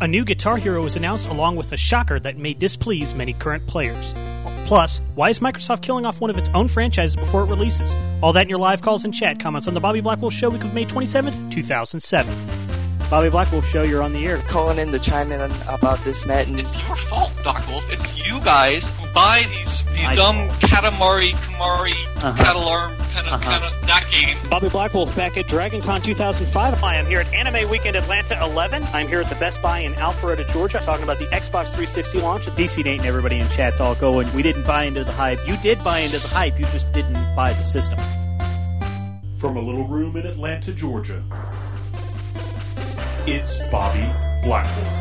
A new Guitar Hero was announced along with a shocker that may displease many current players. Plus, why is Microsoft killing off one of its own franchises before it releases? All that in your live calls and chat comments on the Bobby Blackwolf Show week of May 27th, 2007. Bobby Blackwolf Show, you're on the air. Calling in to chime in about this, Matt. And it's your fault, Blackwolf. It's you guys who buy these dumb Katamari, Catalarm kind of that game. Bobby Blackwolf back at DragonCon 2005. Hi, I'm here at Anime Weekend Atlanta 11. I'm here at the Best Buy in Alpharetta, Georgia, talking about the Xbox 360 launch. DC Nate and everybody in chat's all going, we didn't buy into the hype. You did buy into the hype, you just didn't buy the system. From a little room in Atlanta, Georgia, it's Bobby Blackwolf.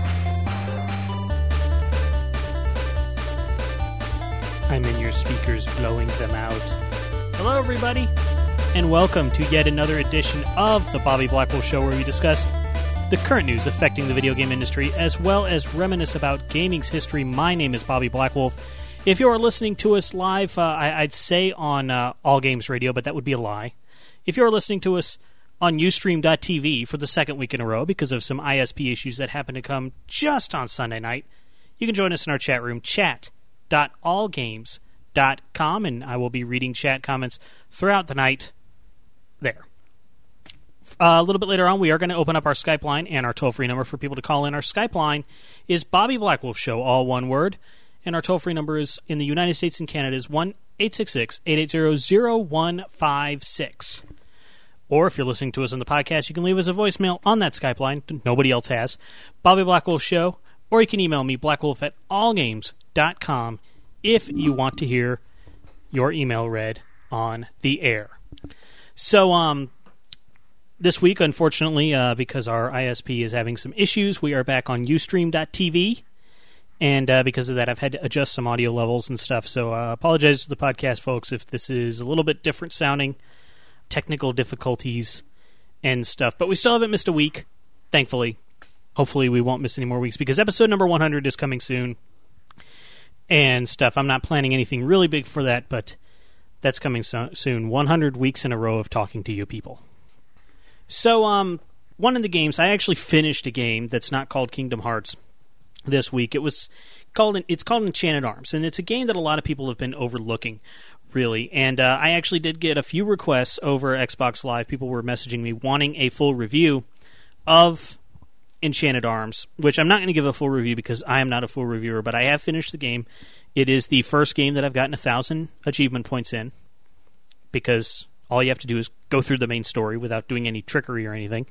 I'm in your speakers blowing them out. Hello, everybody, and welcome to yet another edition of the Bobby Blackwolf Show, where we discuss the current news affecting the video game industry, as well as reminisce about gaming's history. My name is Bobby Blackwolf. If you are listening to us live, I'd say on All Games Radio, but that would be a lie. If you are listening to us on Ustream.tv for the second week in a row because of some ISP issues that happen to come just on Sunday night, you can join us in our chat room, chat.allgames.com, and I will be reading chat comments throughout the night there. A little bit later on, we are going to open up our Skype line and our toll-free number for people to call in. Our Skype line is Bobby Blackwolf Show, all one word, and our toll-free number is in the United States and Canada is 1-866-880-0156. Or if you're listening to us on the podcast, you can leave us a voicemail on that Skype line. Nobody else has. Bobby Blackwolf Show. Or you can email me, blackwolf@allgames.com, if you want to hear your email read on the air. So, this week, unfortunately, because our ISP is having some issues, we are back on Ustream.tv. And because of that, I've had to adjust some audio levels and stuff. So, apologize to the podcast folks if this is a little bit different sounding. Technical difficulties and stuff, but we still haven't missed a week, thankfully. Hopefully we won't miss any more weeks because episode number 100 is coming soon and stuff. I'm not planning anything really big for that, but that's coming soon. 100 weeks in a row of talking to you people. So one of the games, I actually finished a game that's not called Kingdom Hearts this week. It's called Enchanted Arms, and it's a game that a lot of people have been overlooking, really. And I actually did get a few requests over Xbox Live. People were messaging me wanting a full review of Enchanted Arms, which I'm not going to give a full review because I am not a full reviewer, but I have finished the game. It is the first game that I've gotten 1,000 achievement points in, because all you have to do is go through the main story without doing any trickery or anything.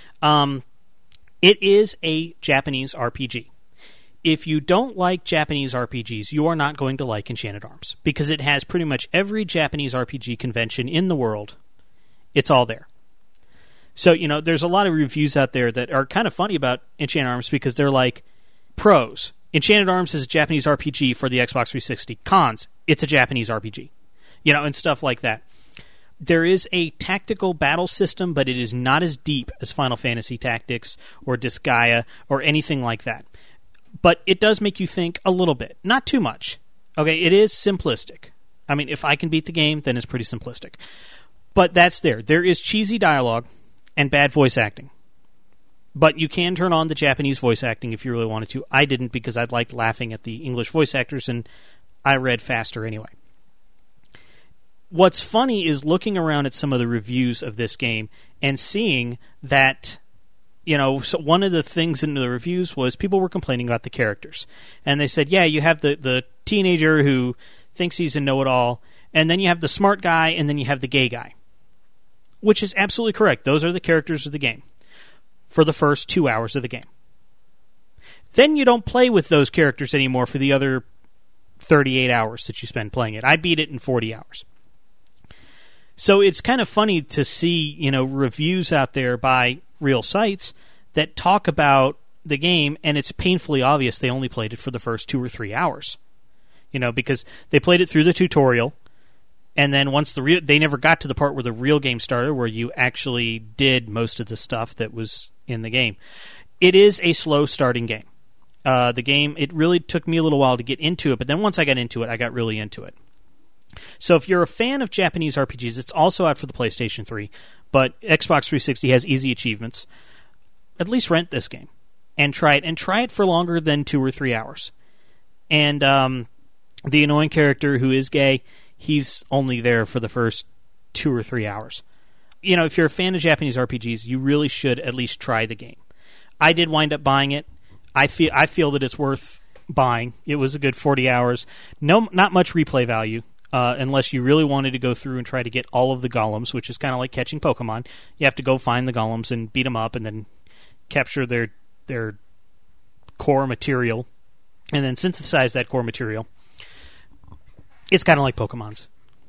It is a Japanese RPG. If you don't like Japanese RPGs, you are not going to like Enchanted Arms, because it has pretty much every Japanese RPG convention in the world. It's all there. So, there's a lot of reviews out there that are kind of funny about Enchanted Arms because they're like, pros, Enchanted Arms is a Japanese RPG for the Xbox 360. Cons, it's a Japanese RPG. And stuff like that. There is a tactical battle system, but it is not as deep as Final Fantasy Tactics or Disgaea or anything like that. But it does make you think a little bit. Not too much. Okay, it is simplistic. I mean, if I can beat the game, then it's pretty simplistic. But that's there. There is cheesy dialogue and bad voice acting. But you can turn on the Japanese voice acting if you really wanted to. I didn't because I liked laughing at the English voice actors, and I read faster anyway. What's funny is looking around at some of the reviews of this game and seeing that... so one of the things in the reviews was people were complaining about the characters. And they said, yeah, you have the teenager who thinks he's a know-it-all, and then you have the smart guy, and then you have the gay guy. Which is absolutely correct. Those are the characters of the game for the first 2 hours of the game. Then you don't play with those characters anymore for the other 38 hours that you spend playing it. I beat it in 40 hours. So it's kind of funny to see, reviews out there by real sites that talk about the game, and it's painfully obvious they only played it for the first 2 or 3 hours. Because they played it through the tutorial, and then once they never got to the part where the real game started, where you actually did most of the stuff that was in the game. It is a slow starting game. The game, it really took me a little while to get into it, but then once I got into it, I got really into it. So if you're a fan of Japanese RPGs, it's also out for the PlayStation 3, but Xbox 360 has easy achievements. At least rent this game. and try it, and try it for longer than 2 or 3 hours. And the annoying character who is gay, he's only there for the first 2 or 3 hours. You know, if you're a fan of Japanese RPGs, you really should at least try the game. I did wind up buying it. I feel that it's worth buying. It was a good 40 hours. Not much replay value, unless you really wanted to go through and try to get all of the golems, which is kind of like catching Pokemon. You have to go find the golems and beat them up and then capture their core material and then synthesize that core material. It's kind of like Pokemon's.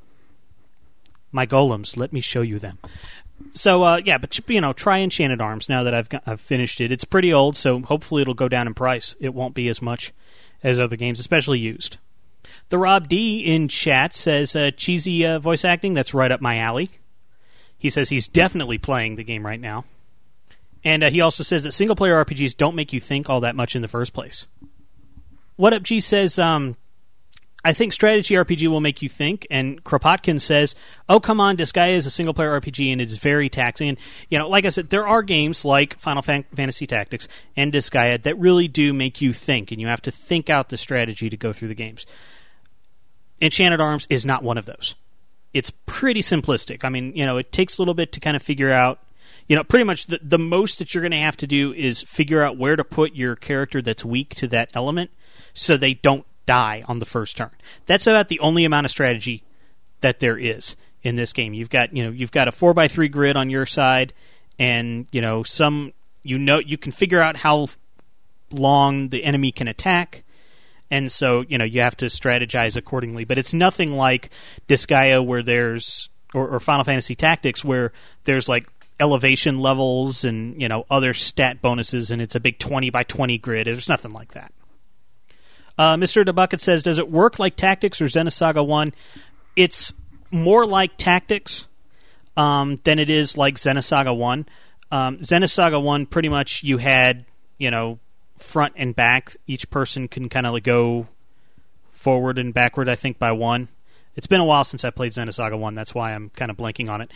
My golems, let me show you them. So, but you know, try Enchanted Arms now that I've finished it. It's pretty old, so hopefully it'll go down in price. It won't be as much as other games, especially used. The Rob D in chat says, cheesy voice acting, that's right up my alley. He says he's definitely playing the game right now. And he also says that single-player RPGs don't make you think all that much in the first place. What Up G says, I think strategy RPG will make you think, and Kropotkin says, oh, come on, Disgaea is a single-player RPG, and it's very taxing. And, you know, like I said, there are games like Final Fantasy Tactics and Disgaea that really do make you think, and you have to think out the strategy to go through the games. Enchanted Arms is not one of those. It's pretty simplistic. I mean, you know, it takes a little bit to kind of figure out, you know, pretty much the most that you're going to have to do is figure out where to put your character that's weak to that element so they don't die on the first turn. That's about the only amount of strategy that there is in this game. You've got a 4x3 grid on your side, and you can figure out how long the enemy can attack, and so you have to strategize accordingly. But it's nothing like Disgaea where there's or Final Fantasy Tactics where there's like elevation levels and other stat bonuses, and it's a big 20x20 grid. There's nothing like that. Mr. DeBucket says, does it work like Tactics or Xenosaga 1? It's more like Tactics than it is like Xenosaga 1. Xenosaga 1, pretty much you had, front and back. Each person can kind of go forward and backward, I think, by one. It's been a while since I played Xenosaga 1. That's why I'm kind of blanking on it.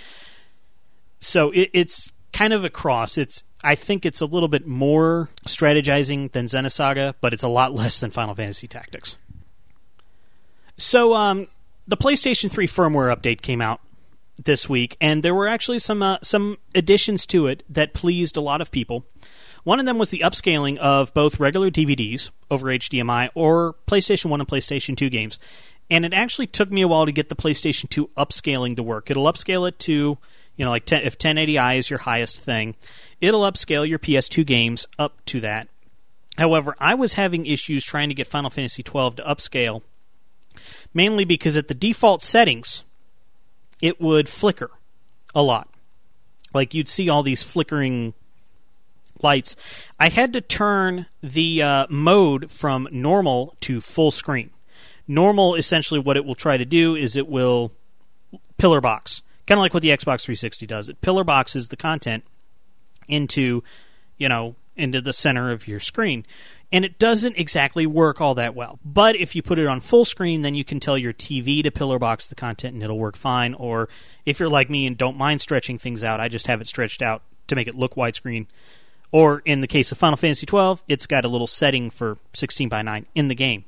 So it's kind of a cross. I think it's a little bit more strategizing than Xenosaga, but it's a lot less than Final Fantasy Tactics. So the PlayStation 3 firmware update came out this week, and there were actually some additions to it that pleased a lot of people. One of them was the upscaling of both regular DVDs over HDMI or PlayStation 1 and PlayStation 2 games. And it actually took me a while to get the PlayStation 2 upscaling to work. It'll upscale it to, if 1080i is your highest thing, it'll upscale your PS2 games up to that. However, I was having issues trying to get Final Fantasy XII to upscale, mainly because at the default settings, it would flicker a lot. Like, you'd see all these flickering lights. I had to turn the mode from normal to full screen. Normal, essentially, what it will try to do is it will pillar box, kind of like what the Xbox 360 does. It pillar boxes the content into the center of your screen. And it doesn't exactly work all that well. But if you put it on full screen, then you can tell your TV to pillar box the content and it'll work fine. Or if you're like me and don't mind stretching things out, I just have it stretched out to make it look widescreen. Or in the case of Final Fantasy XII, it's got a little setting for 16:9 in the game.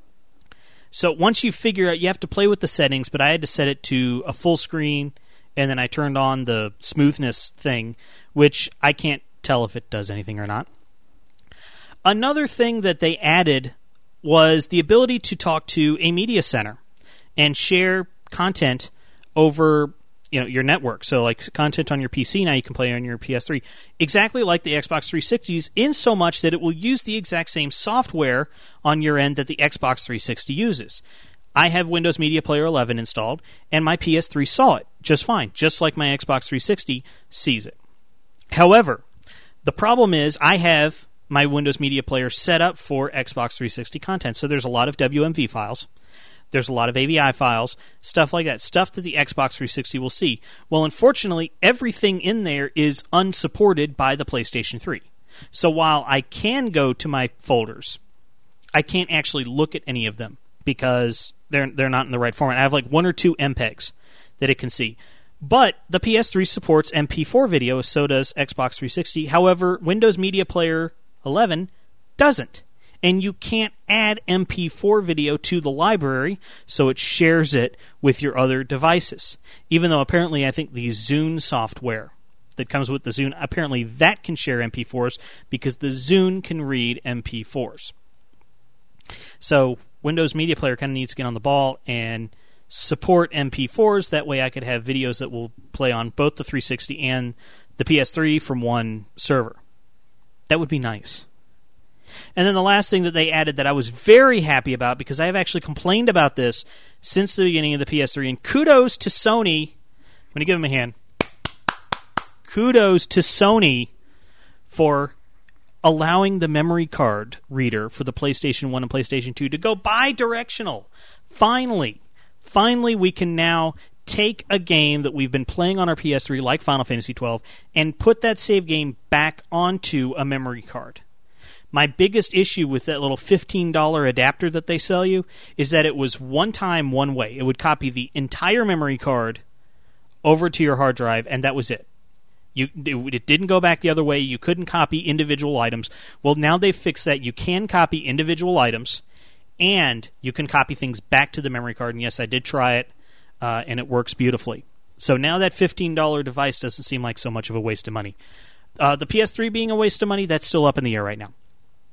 So once you figure out, you have to play with the settings, but I had to set it to a full screen, and then I turned on the smoothness thing, which I can't tell if it does anything or not. Another thing that they added was the ability to talk to a media center and share content over your network. So like content on your PC now you can play on your PS3. Exactly like the Xbox 360s, in so much that it will use the exact same software on your end that the Xbox 360 uses. I have Windows Media Player 11 installed, and my PS3 saw it just fine, just like my Xbox 360 sees it. However, the problem is I have my Windows Media Player set up for Xbox 360 content, so there's a lot of WMV files. There's a lot of AVI files, stuff like that, stuff that the Xbox 360 will see. Well, unfortunately, everything in there is unsupported by the PlayStation 3. So while I can go to my folders, I can't actually look at any of them because they're not in the right format. I have like 1 or 2 MPEGs that it can see. But the PS3 supports MP4 video, so does Xbox 360. However, Windows Media Player 11 doesn't. And you can't add MP4 video to the library, so it shares it with your other devices. Even though apparently I think the Zune software that comes with the Zune, apparently that can share MP4s because the Zune can read MP4s. So Windows Media Player kind of needs to get on the ball and support MP4s. That way I could have videos that will play on both the 360 and the PS3 from one server. That would be nice. And then the last thing that they added that I was very happy about, because I have actually complained about this since the beginning of the PS3, and kudos to Sony. I'm going to give them a hand. Kudos to Sony for allowing the memory card reader for the PlayStation 1 and PlayStation 2 to go bi-directional. Finally, we can now take a game that we've been playing on our PS3, like Final Fantasy XII, and put that save game back onto a memory card. My biggest issue with that little $15 adapter that they sell you is that it was one time, one way. It would copy the entire memory card over to your hard drive, and that was it. It didn't go back the other way. You couldn't copy individual items. Well, now they've fixed that. You can copy individual items, and you can copy things back to the memory card. And yes, I did try it, and it works beautifully. So now that $15 device doesn't seem like so much of a waste of money. The PS3 being a waste of money, that's still up in the air right now.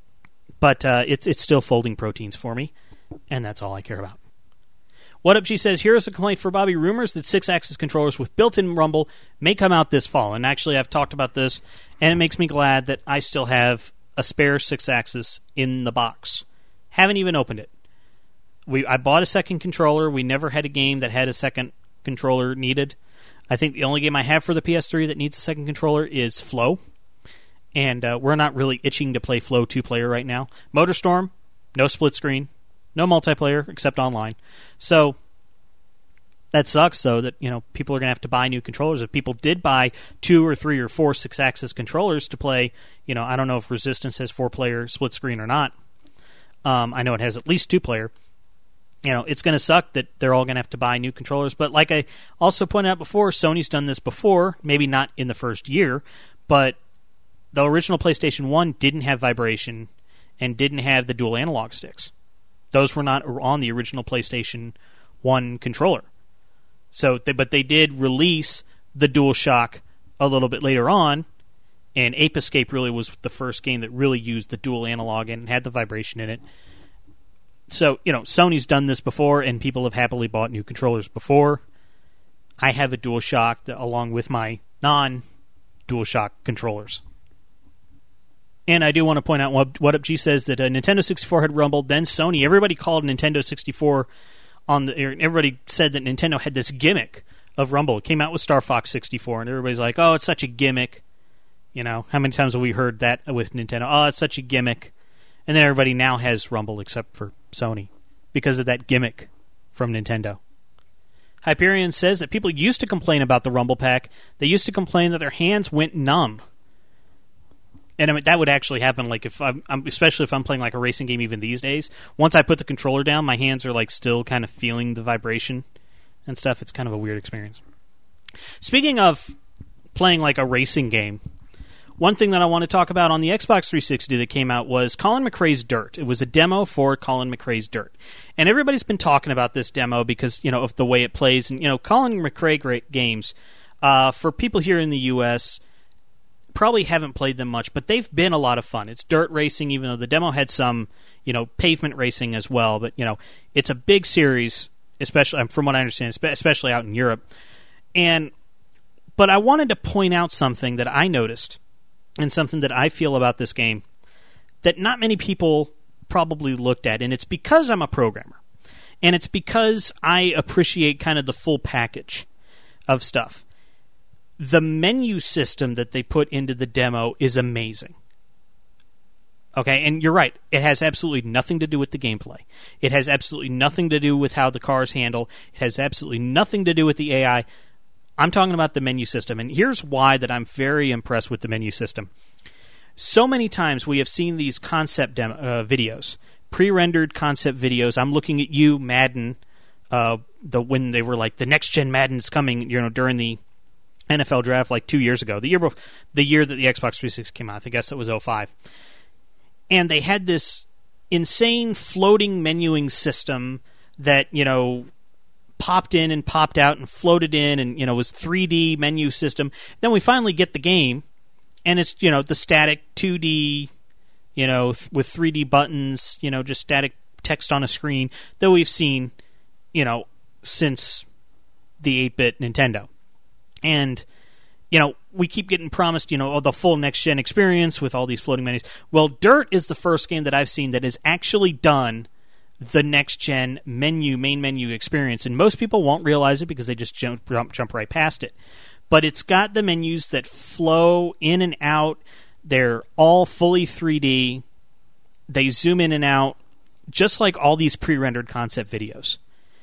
But it's still folding proteins for me, and that's all I care about. What Up G says, here is a complaint for Bobby. Rumors that 6-axis controllers with built-in rumble may come out this fall. And actually, I've talked about this, and it makes me glad that I still have a spare 6-axis in the box. Haven't even opened it. I bought a second controller. We never had a game that had a second controller needed. I think the only game I have for the PS3 that needs a second controller is Flow. And we're not really itching to play Flow 2-player right now. MotorStorm, no split screen. No multiplayer except online. So that sucks, though, that people are going to have to buy new controllers. If people did buy 2 or 3 or 4 6-axis controllers to play, I don't know if Resistance has 4-player split screen or not. I know it has at least 2-player. It's going to suck that they're all going to have to buy new controllers. But like I also pointed out before, Sony's done this before, maybe not in the first year, but the original PlayStation 1 didn't have vibration and didn't have the dual analog sticks. Those were not on the original PlayStation 1 controller. But they did release the DualShock a little bit later on, and Ape Escape really was the first game that really used the dual analog and had the vibration in it. So, Sony's done this before, and people have happily bought new controllers before. I have a DualShock along with my non-DualShock controllers. And I do want to point out what Up G says that Nintendo 64 had rumbled, then Sony. Everybody called Nintendo 64 everybody said that Nintendo had this gimmick of rumble. It came out with Star Fox 64, and everybody's like, "Oh, it's such a gimmick." How many times have we heard that with Nintendo? "Oh, it's such a gimmick." And then everybody now has rumble except for Sony because of that gimmick from Nintendo. Hyperion says that people used to complain about the rumble pack. They used to complain that their hands went numb. And that would actually happen, like especially if I'm playing like a racing game even these days. Once I put the controller down, my hands are like still kind of feeling the vibration and stuff. It's kind of a weird experience. Speaking of playing like a racing game, one thing that I want to talk about on the Xbox 360 that came out was Colin McRae's Dirt. It was a demo for Colin McRae's Dirt. And everybody's been talking about this demo because, of the way it plays. And, Colin McRae games, for people here in the U.S., probably haven't played them much, but they've been a lot of fun. It's dirt racing, even though the demo had some, pavement racing as well. But, it's a big series, especially from what I understand, especially out in Europe. But I wanted to point out something that I noticed and something that I feel about this game that not many people probably looked at. And it's because I'm a programmer. And it's because I appreciate kind of the full package of stuff. The menu system that they put into the demo is amazing. Okay, and you're right. It has absolutely nothing to do with the gameplay. It has absolutely nothing to do with how the cars handle. It has absolutely nothing to do with the AI. I'm talking about the menu system, and here's why that I'm very impressed with the menu system. So many times we have seen these concept videos, pre-rendered concept videos. I'm looking at you, Madden, when they were like, the next-gen Madden's coming, during the NFL draft like 2 years ago, the year that the Xbox 360 came out. I guess it was 2005. and they had this insane floating menuing system that, popped in and popped out and floated in and, was 3D menu system. Then we finally get the game, and it's, the static 2D, with 3D buttons, just static text on a screen that we've seen, since the 8-bit Nintendo. And, we keep getting promised, the full next-gen experience with all these floating menus. Well, Dirt is the first game that I've seen that has actually done the next-gen main menu experience. And most people won't realize it because they just jump right past it. But it's got the menus that flow in and out. They're all fully 3D. They zoom in and out, just like all these pre-rendered concept videos.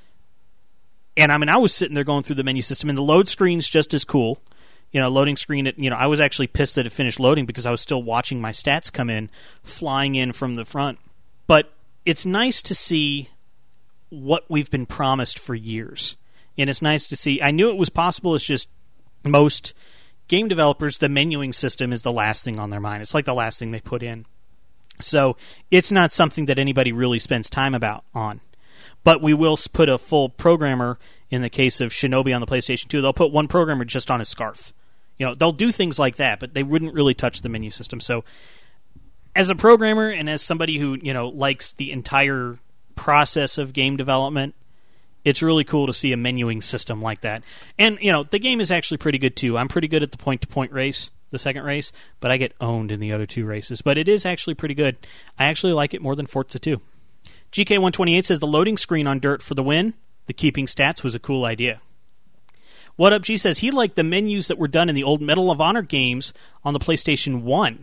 And, I was sitting there going through the menu system, and the load screen's just as cool. Loading screen, I was actually pissed that it finished loading because I was still watching my stats come in, flying in from the front. But it's nice to see what we've been promised for years. And it's nice to see. I knew it was possible. It's just most game developers, the menuing system is the last thing on their mind. It's like the last thing they put in. So it's not something that anybody really spends time on. But we will put a full programmer, in the case of Shinobi on the PlayStation 2, they'll put one programmer just on a scarf. They'll do things like that, but they wouldn't really touch the menu system. So as a programmer and as somebody who, likes the entire process of game development, it's really cool to see a menuing system like that. And, the game is actually pretty good, too. I'm pretty good at the point-to-point race, the second race, but I get owned in the other two races. But it is actually pretty good. I actually like it more than Forza 2. GK128 says the loading screen on Dirt for the win. The keeping stats was a cool idea. What Up G says he liked the menus that were done in the old Medal of Honor games on the PlayStation 1.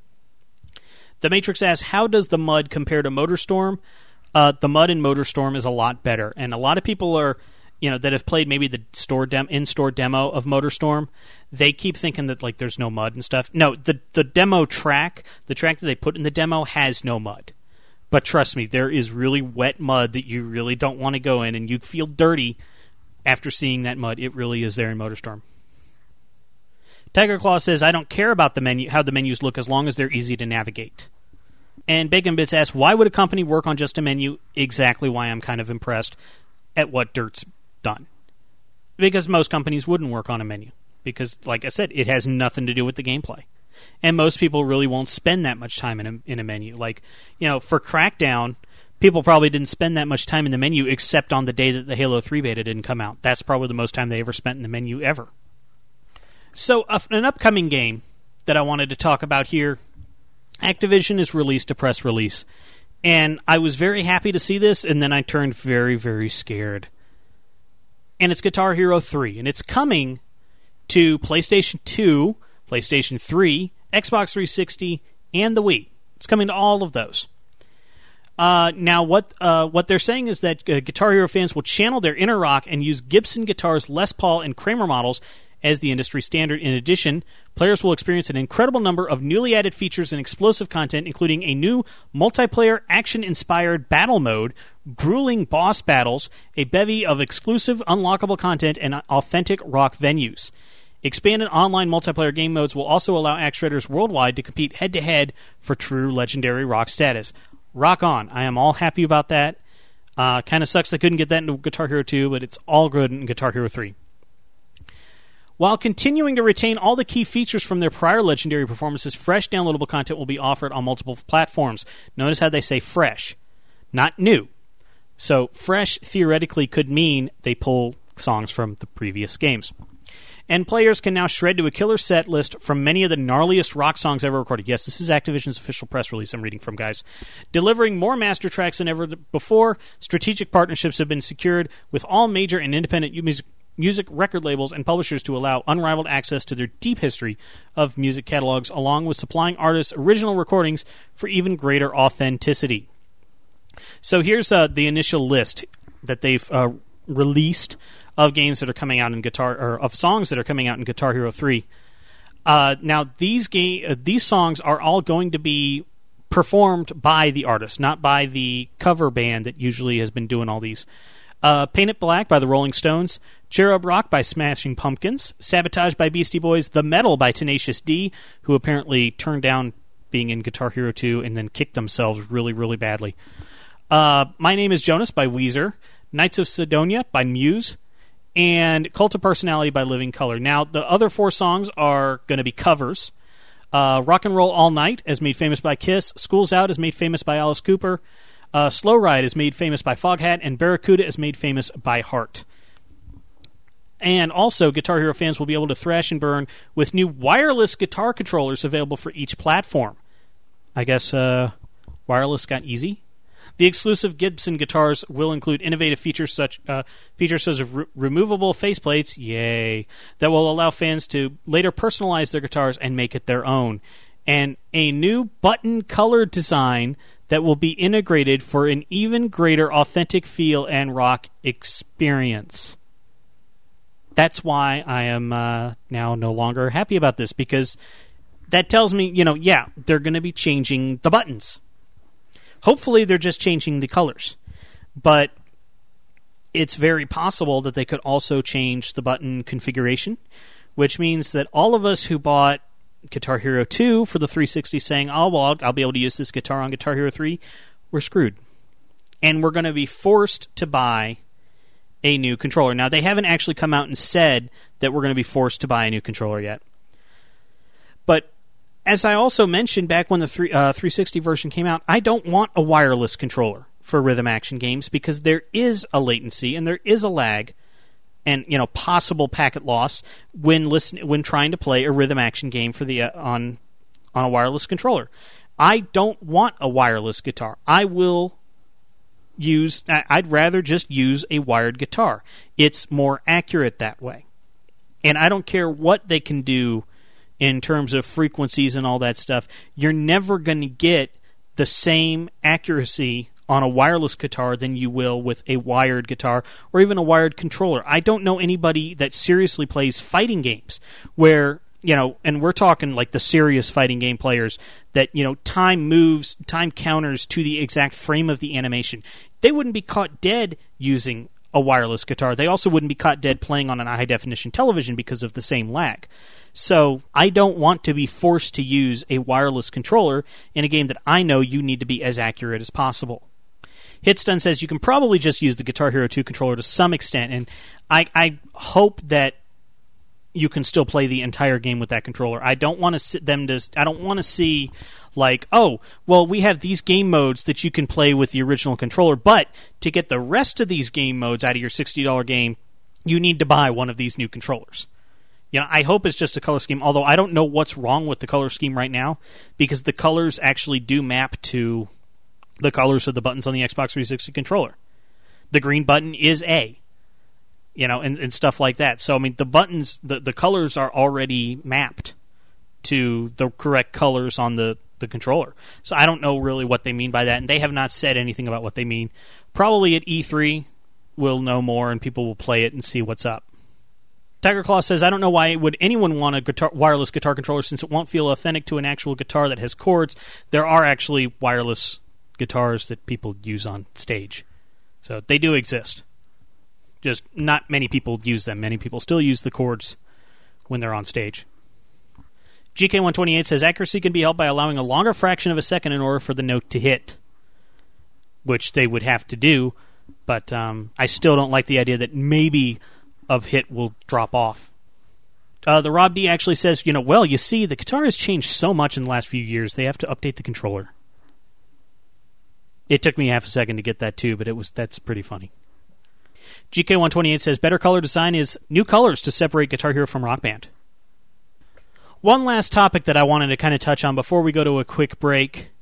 The Matrix asks, how does the MUD compare to MotorStorm? The MUD in MotorStorm is a lot better. And a lot of people are, that have played maybe the in-store demo of MotorStorm, they keep thinking that there's no MUD and stuff. No, the demo track, the track that they put in the demo has no MUD. But trust me, there is really wet mud that you really don't want to go in, and you feel dirty after seeing that mud. It really is there in MotorStorm. Tiger Claw says, I don't care about how the menus look as long as they're easy to navigate. And Bacon Bits asks, why would a company work on just a menu? Exactly why I'm kind of impressed at what Dirt's done. Because most companies wouldn't work on a menu. Because, like I said, it has nothing to do with the gameplay. And most people really won't spend that much time in a menu. For Crackdown, people probably didn't spend that much time in the menu except on the day that the Halo 3 beta didn't come out. That's probably the most time they ever spent in the menu ever. So, an upcoming game that I wanted to talk about here, Activision has released a press release. And I was very happy to see this, and then I turned very, very scared. And it's Guitar Hero 3. And it's coming to PlayStation 2, PlayStation 3, Xbox 360, and the Wii. It's coming to all of those. Now, what they're saying is that Guitar Hero fans will channel their inner rock and use Gibson guitars, Les Paul, and Kramer models as the industry standard. In addition, players will experience an incredible number of newly added features and explosive content, including a new multiplayer action-inspired battle mode, grueling boss battles, a bevy of exclusive unlockable content, and authentic rock venues. Expanded online multiplayer game modes will also allow axe shredders worldwide to compete head-to-head for true legendary rock status. Rock on. I am all happy about that. Kind of sucks I couldn't get that into Guitar Hero 2, but it's all good in Guitar Hero 3. While continuing to retain all the key features from their prior legendary performances, fresh downloadable content will be offered on multiple platforms. Notice how they say fresh, not new. So fresh theoretically could mean they pull songs from the previous games. And players can now shred to a killer set list from many of the gnarliest rock songs ever recorded. Yes, this is Activision's official press release I'm reading from, guys. Delivering more master tracks than ever before, strategic partnerships have been secured with all major and independent music record labels and publishers to allow unrivaled access to their deep history of music catalogs, along with supplying artists original recordings for even greater authenticity. So here's the initial list that they've released of games that are coming out in of songs that are coming out in Guitar Hero 3. Now these songs are all going to be performed by the artist, not by the cover band that usually has been doing all these. Paint It Black by the Rolling Stones, Cherub Rock by Smashing Pumpkins, Sabotage by Beastie Boys, The Metal by Tenacious D, who apparently turned down being in Guitar Hero 2 and then kicked themselves really, really badly. My Name is Jonas by Weezer, Knights of Sidonia by Muse, and Cult of Personality by Living Colour. Now, the other 4 songs are going to be covers. Rock and Roll All Night is made famous by Kiss, School's Out is made famous by Alice Cooper, Slow Ride is made famous by Foghat, and Barracuda is made famous by Heart. And also, Guitar Hero fans will be able to thrash and burn with new wireless guitar controllers available for each platform. I guess wireless got easy. The exclusive Gibson guitars will include innovative features such as removable faceplates, yay, that will allow fans to later personalize their guitars and make it their own. And a new button color design that will be integrated for an even greater authentic feel and rock experience. That's why I am now no longer happy about this, because that tells me, they're going to be changing the buttons. Hopefully they're just changing the colors. But it's very possible that they could also change the button configuration, which means that all of us who bought Guitar Hero 2 for the 360 saying, oh, well, I'll be able to use this guitar on Guitar Hero 3, we're screwed. And we're going to be forced to buy a new controller. Now, they haven't actually come out and said that we're going to be forced to buy a new controller yet. But as I also mentioned back when the 360 version came out, I don't want a wireless controller for rhythm action games because there is a latency and there is a lag and possible packet loss when trying to play a rhythm action game for the on a wireless controller. I don't want a wireless guitar. I'd rather just use a wired guitar. It's more accurate that way. And I don't care what they can do in terms of frequencies and all that stuff. You're never going to get the same accuracy on a wireless guitar than you will with a wired guitar or even a wired controller. I don't know anybody that seriously plays fighting games where, and we're talking like the serious fighting game players that, time counters to the exact frame of the animation. They wouldn't be caught dead using a wireless guitar. They also wouldn't be caught dead playing on an high-definition television because of the same lag. So I don't want to be forced to use a wireless controller in a game that I know you need to be as accurate as possible. Hitstun says you can probably just use the Guitar Hero 2 controller to some extent, and I hope that you can still play the entire game with that controller. I don't want to see like, oh, well, we have these game modes that you can play with the original controller, but to get the rest of these game modes out of your $60 game, you need to buy one of these new controllers. I hope it's just a color scheme, although I don't know what's wrong with the color scheme right now, because the colors actually do map to the colors of the buttons on the Xbox 360 controller. The green button is A, and stuff like that. So, I mean, the buttons, the colors are already mapped to the correct colors on the controller. So I don't know really what they mean by that, and they have not said anything about what they mean. Probably at E3 we'll know more, and people will play it and see what's up. Tiger Claw says, I don't know why would anyone want a wireless guitar controller since it won't feel authentic to an actual guitar that has chords. There are actually wireless guitars that people use on stage. So they do exist. Just not many people use them. Many people still use the chords when they're on stage. GK128 says, accuracy can be helped by allowing a longer fraction of a second in order for the note to hit, which they would have to do, but I still don't like the idea that maybe of hit will drop off. The Rob D actually says, you see, the guitar has changed so much in the last few years, they have to update the controller. It took me half a second to get that too, but that's pretty funny. GK128 says, better color design is new colors to separate Guitar Hero from Rock Band. One last topic that I wanted to kind of touch on before we go to a quick break,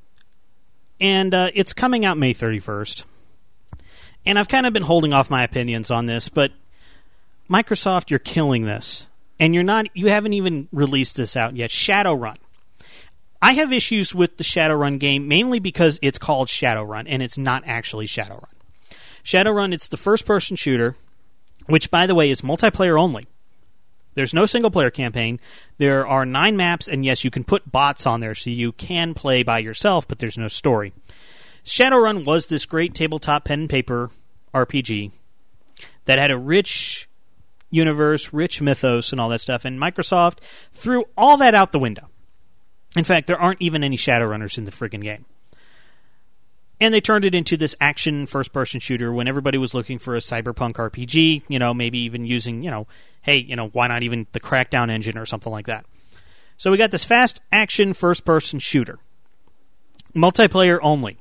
and it's coming out May 31st. And I've kind of been holding off my opinions on this, but Microsoft, you're killing this. And you haven't even released this out yet. Shadowrun. I have issues with the Shadowrun game, mainly because it's called Shadowrun, and it's not actually Shadowrun. Shadowrun, it's the first-person shooter, which, by the way, is multiplayer only. There's no single-player campaign. There are 9 maps, and yes, you can put bots on there, so you can play by yourself, but there's no story. Shadowrun was this great tabletop pen and paper RPG that had a rich universe, rich mythos, and all that stuff, and Microsoft threw all that out the window. In fact, there aren't even any Shadowrunners in the friggin' game. And they turned it into this action first-person shooter when everybody was looking for a cyberpunk RPG, maybe even using, why not even the Crackdown engine or something like that. So we got this fast action first-person shooter. Multiplayer only.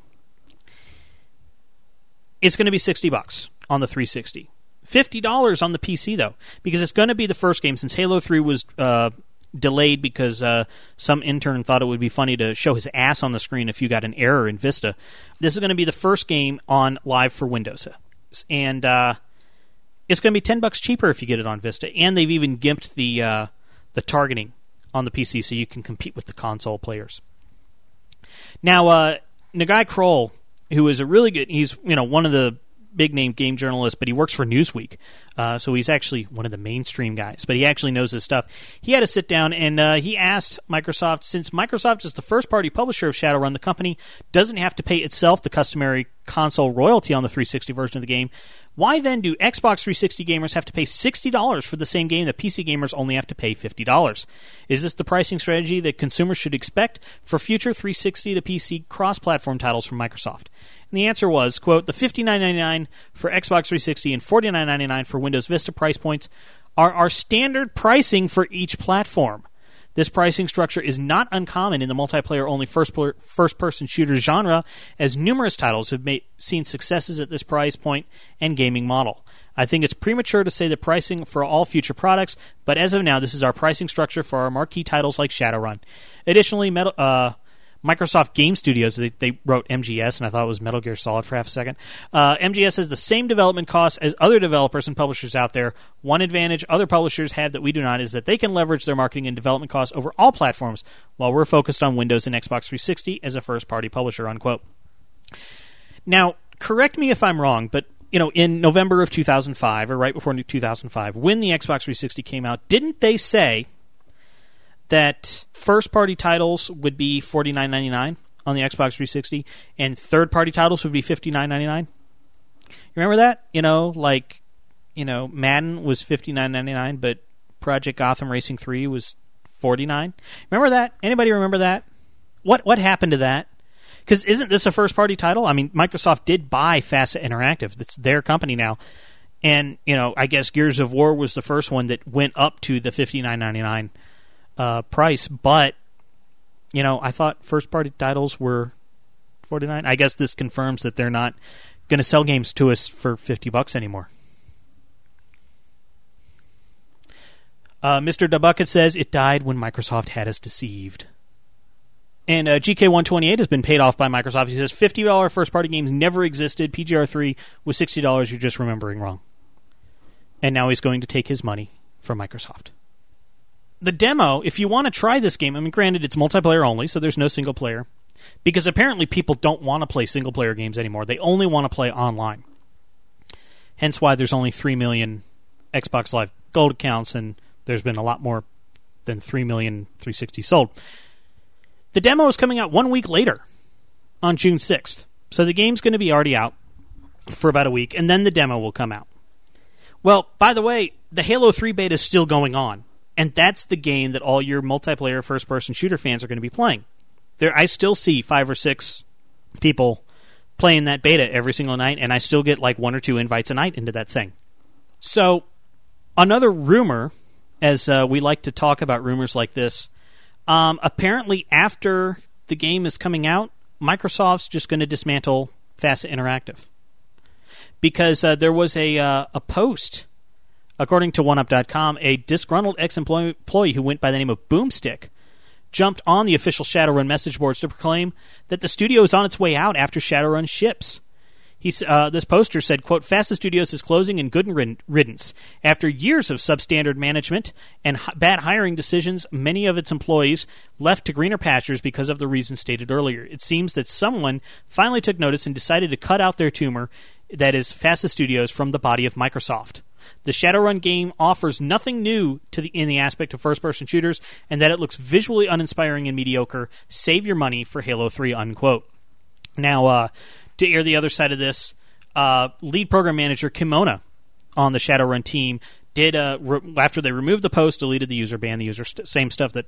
It's going to be $60 on the 360. $50 on the PC, though, because it's going to be the first game since Halo 3 was delayed because some intern thought it would be funny to show his ass on the screen if you got an error in Vista. This is going to be the first game on live for Windows. And it's going to be $10 cheaper if you get it on Vista. And they've even gimped the targeting on the PC so you can compete with the console players. Now, Nagai Kroll, who is he's one of the big-name game journalists, but he works for Newsweek. So he's actually one of the mainstream guys, but he actually knows his stuff. He had to sit down, and he asked Microsoft, since Microsoft is the first-party publisher of Shadowrun, the company doesn't have to pay itself the customary console royalty on the 360 version of the game, why then do Xbox 360 gamers have to pay $60 for the same game that PC gamers only have to pay $50? Is this the pricing strategy that consumers should expect for future 360 to PC cross-platform titles from Microsoft? And the answer was, quote, the $59.99 for Xbox 360 and $49.99 for Windows Vista price points are our standard pricing for each platform. This pricing structure is not uncommon in the multiplayer-only first-person shooter genre, as numerous titles have seen successes at this price point and gaming model. I think it's premature to say the pricing for all future products, but as of now, this is our pricing structure for our marquee titles like Shadowrun. Additionally, Microsoft Game Studios, they wrote MGS, and I thought it was Metal Gear Solid for half a second. MGS has the same development costs as other developers and publishers out there. One advantage other publishers have that we do not is that they can leverage their marketing and development costs over all platforms, while we're focused on Windows and Xbox 360 as a first-party publisher, unquote. Now, correct me if I'm wrong, but in November of 2005, or right before 2005, when the Xbox 360 came out, didn't they say that first-party titles would be $49.99 on the Xbox 360, and third-party titles would be $59.99? You remember that? Madden was $59.99, but Project Gotham Racing 3 was $49. Remember that? Anybody remember that? What happened to that? Because isn't this a first-party title? I mean, Microsoft did buy Facet Interactive. It's their company now. And, I guess Gears of War was the first one that went up to the $59.99 price, but I thought first-party titles were $49. I guess this confirms that they're not going to sell games to us for $50 anymore. Mr. DeBucket says it died when Microsoft had us deceived. And GK128 has been paid off by Microsoft. He says $50 first-party games never existed. PGR3 was $60. You're just remembering wrong. And now he's going to take his money from Microsoft. The demo, if you want to try this game, I mean, granted, it's multiplayer only, so there's no single player. Because apparently people don't want to play single-player games anymore. They only want to play online. Hence why there's only 3 million Xbox Live Gold accounts, and there's been a lot more than 3 million 360 sold. The demo is coming out 1 week later, on June 6th. So the game's going to be already out for about a week, and then the demo will come out. Well, by the way, the Halo 3 beta is still going on. And that's the game that all your multiplayer first-person shooter fans are going to be playing. I still see 5 or 6 people playing that beta every single night, and I still get like 1 or 2 invites a night into that thing. So, another rumor, as we like to talk about rumors like this, apparently after the game is coming out, Microsoft's just going to dismantle Facet Interactive. Because there was a post, according to OneUp.com, a disgruntled ex-employee who went by the name of Boomstick jumped on the official Shadowrun message boards to proclaim that the studio is on its way out after Shadowrun ships. This poster said, quote, Facet Studios is closing in good riddance. After years of substandard management and bad hiring decisions, many of its employees left to greener pastures because of the reasons stated earlier. It seems that someone finally took notice and decided to cut out their tumor, that is Facet Studios, from the body of Microsoft. The Shadowrun game offers nothing new in the aspect of first-person shooters, and that it looks visually uninspiring and mediocre. Save your money for Halo 3, unquote. Now, to air the other side of this, lead program manager Kimona on the Shadowrun team did, after they removed the post, deleted the user, banned the user, same stuff that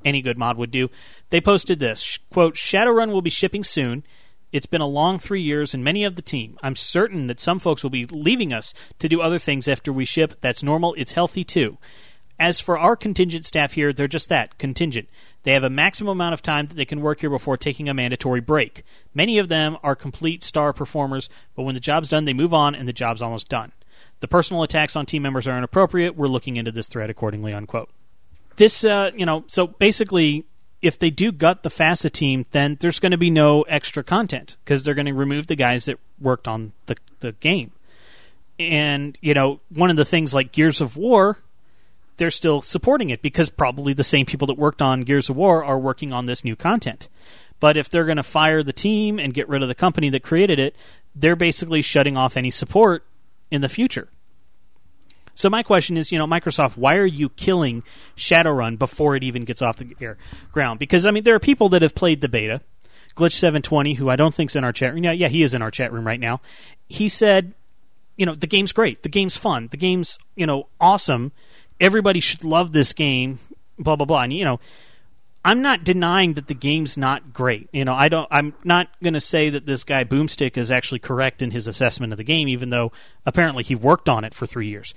any good mod would do. They posted this, quote, Shadowrun will be shipping soon. It's been a long 3 years, and many of the team. I'm certain that some folks will be leaving us to do other things after we ship. That's normal. It's healthy, too. As for our contingent staff here, they're just that, contingent. They have a maximum amount of time that they can work here before taking a mandatory break. Many of them are complete star performers, but when the job's done, they move on, and the job's almost done. The personal attacks on team members are inappropriate. We're looking into this thread accordingly, unquote. This, so basically, if they do gut the FASA team, then there's going to be no extra content because they're going to remove the guys that worked on the game. And, one of the things like Gears of War, they're still supporting it because probably the same people that worked on Gears of War are working on this new content. But if they're going to fire the team and get rid of the company that created it, they're basically shutting off any support in the future. So my question is, Microsoft, why are you killing Shadowrun before it even gets off the ground? Because, there are people that have played the beta. Glitch720, who I don't think's in our chat room. Yeah, he is in our chat room right now. He said, the game's great. The game's fun. The game's, awesome. Everybody should love this game, blah, blah, blah. And, I'm not denying that the game's not great. I'm not going to say that this guy Boomstick is actually correct in his assessment of the game, even though apparently he worked on it for 3 years.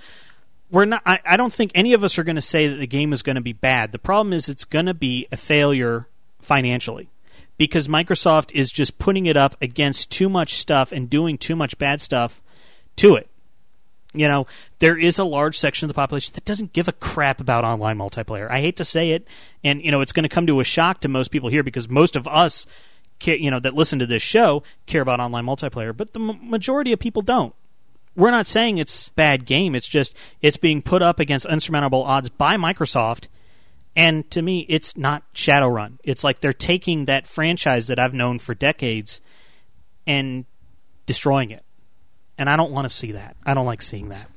I don't think any of us are going to say that the game is going to be bad. The problem is it's going to be a failure financially because Microsoft is just putting it up against too much stuff and doing too much bad stuff to it. There is a large section of the population that doesn't give a crap about online multiplayer. I hate to say it, and, it's going to come to a shock to most people here because most of us, that listen to this show care about online multiplayer, but the majority of people don't. We're not saying it's a bad game. It's just it's being put up against unsurmountable odds by Microsoft, and to me, it's not Shadowrun. It's like they're taking that franchise that I've known for decades and destroying it. And I don't want to see that. I don't like seeing that.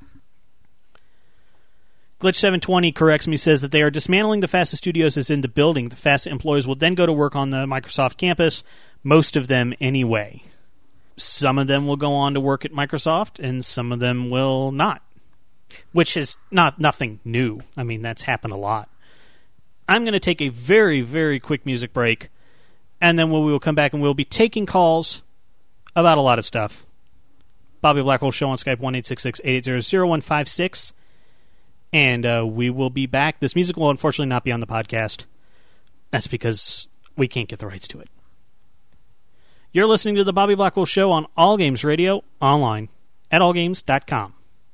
Glitch720 corrects me, says that they are dismantling the FASA studios as in the building. The FASA employees will then go to work on the Microsoft campus, most of them anyway. Some of them will go on to work at Microsoft, and some of them will not, which is nothing new. That's happened a lot. I'm going to take a very, very quick music break, and then we will come back and we'll be taking calls about a lot of stuff. Bobby Blackwell Show on Skype, 1-866-880-0156. And we will be back. This music will unfortunately not be on the podcast. That's because we can't get the rights to it. You're listening to the Bobby Blackwell Show on All Games Radio, online at allgames.com.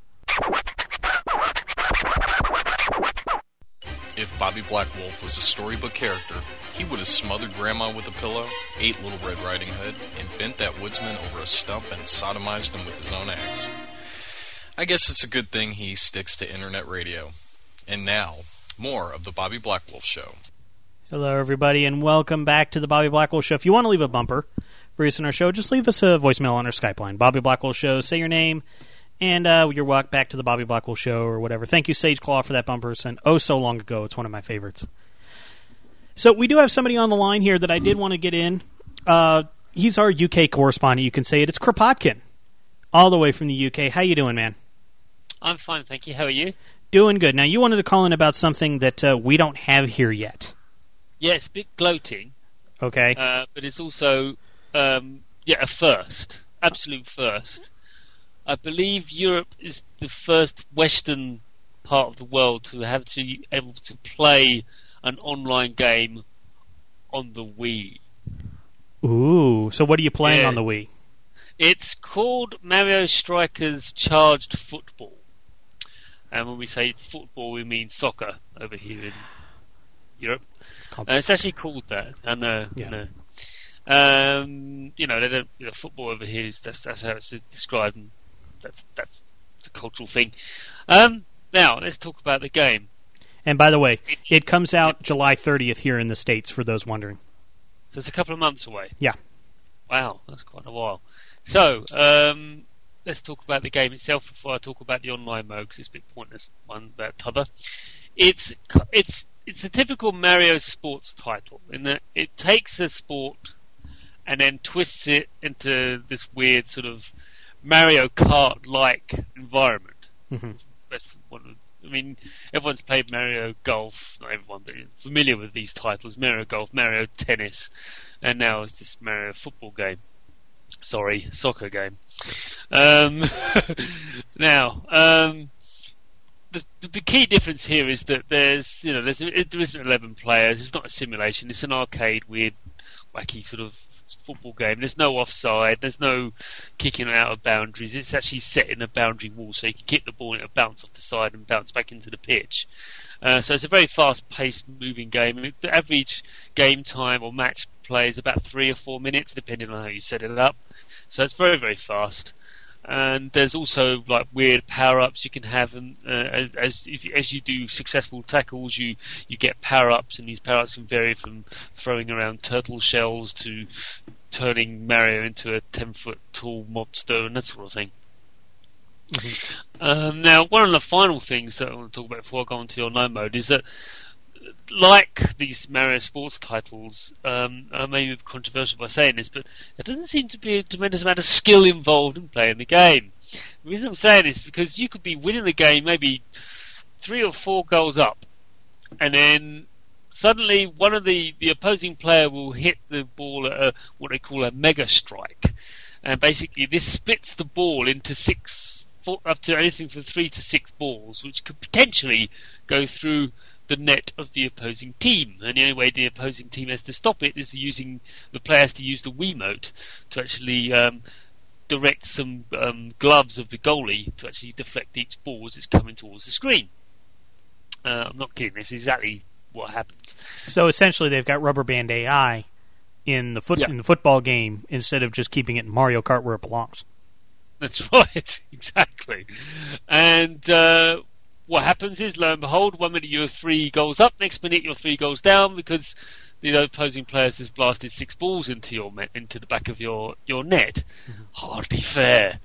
If Bobby Blackwolf was a storybook character, he would have smothered Grandma with a pillow, ate Little Red Riding Hood, and bent that woodsman over a stump and sodomized him with his own axe. I guess it's a good thing he sticks to internet radio. And now, more of the Bobby Blackwolf Show. Hello, everybody, and welcome back to the Bobby Blackwell Show. If you want to leave a bumper for us in our show, just leave us a voicemail on our Skype line. Bobby Blackwell Show, say your name, and you're walk back to the Bobby Blackwell Show or whatever. Thank you, Sage Claw, for that bumper. Sent so long ago. It's one of my favorites. So we do have somebody on the line here that I did want to get in. He's our UK correspondent. You can say it. It's Kropotkin, all the way from the UK. How you doing, man? I'm fine, thank you. How are you? Doing good. Now, you wanted to call in about something that we don't have here yet. Yeah, it's a bit gloating. Okay. But it's also, a first. Absolute first. I believe Europe is the first Western part of the world to have to be able to play an online game on the Wii. Ooh, so what are you playing on the Wii? It's called Mario Strikers Charged Football. And when we say football, we mean soccer over here in Europe. It's actually called that. I know. Yeah. They don't. Football over here is that's how it's described, and that's a cultural thing. Now let's talk about the game. And by the way, it comes out July 30th here in the States. For those wondering, so it's a couple of months away. Yeah. Wow, that's quite a while. So let's talk about the game itself before I talk about the online mode, because it's a bit pointless one about t'other. It's a typical Mario sports title in that it takes a sport and then twists it into this weird sort of Mario Kart-like environment. Mm-hmm. That's one of I mean, everyone's played Mario Golf. Not everyone, but familiar with these titles: Mario Golf, Mario Tennis, and now it's this Mario football game. Sorry, soccer game. The key difference here is that there isn't 11 players. It's not a simulation. It's an arcade, weird, wacky sort of football game. There's no offside. There's no kicking out of boundaries. It's actually set in a boundary wall, so you can kick the ball and it'll bounce off the side and bounce back into the pitch. So it's a very fast-paced, moving game. The average game time or match play is about 3 or 4 minutes, depending on how you set it up. So it's very, very fast. And there's also like weird power-ups you can have, and as you do successful tackles, you get power-ups, and these power-ups can vary from throwing around turtle shells to turning Mario into a 10-foot tall monster and that sort of thing. Mm-hmm. Now, one of the final things that I want to talk about before I go on to the online mode is that, like these Mario sports titles, I may be controversial by saying this, but there doesn't seem to be a tremendous amount of skill involved in playing the game. The reason I'm saying this is because you could be winning the game maybe 3 or 4 goals up, and then suddenly one of the opposing player will hit the ball at what they call a mega strike, and basically this splits the ball into up to anything from 3 to 6 balls, which could potentially go through the net of the opposing team, and the only way the opposing team has to stop it is using the players to use the Wiimote to actually direct some gloves of the goalie to actually deflect each ball as it's coming towards the screen. I'm not kidding. This is exactly what happens. So essentially, they've got rubber band AI in the football game instead of just keeping it in Mario Kart where it belongs. That's right, exactly. And what happens is, lo and behold, 1 minute you're 3 goals up, next minute you're 3 goals down because the opposing players has blasted 6 balls into the back of your net. Mm-hmm. Hardly fair.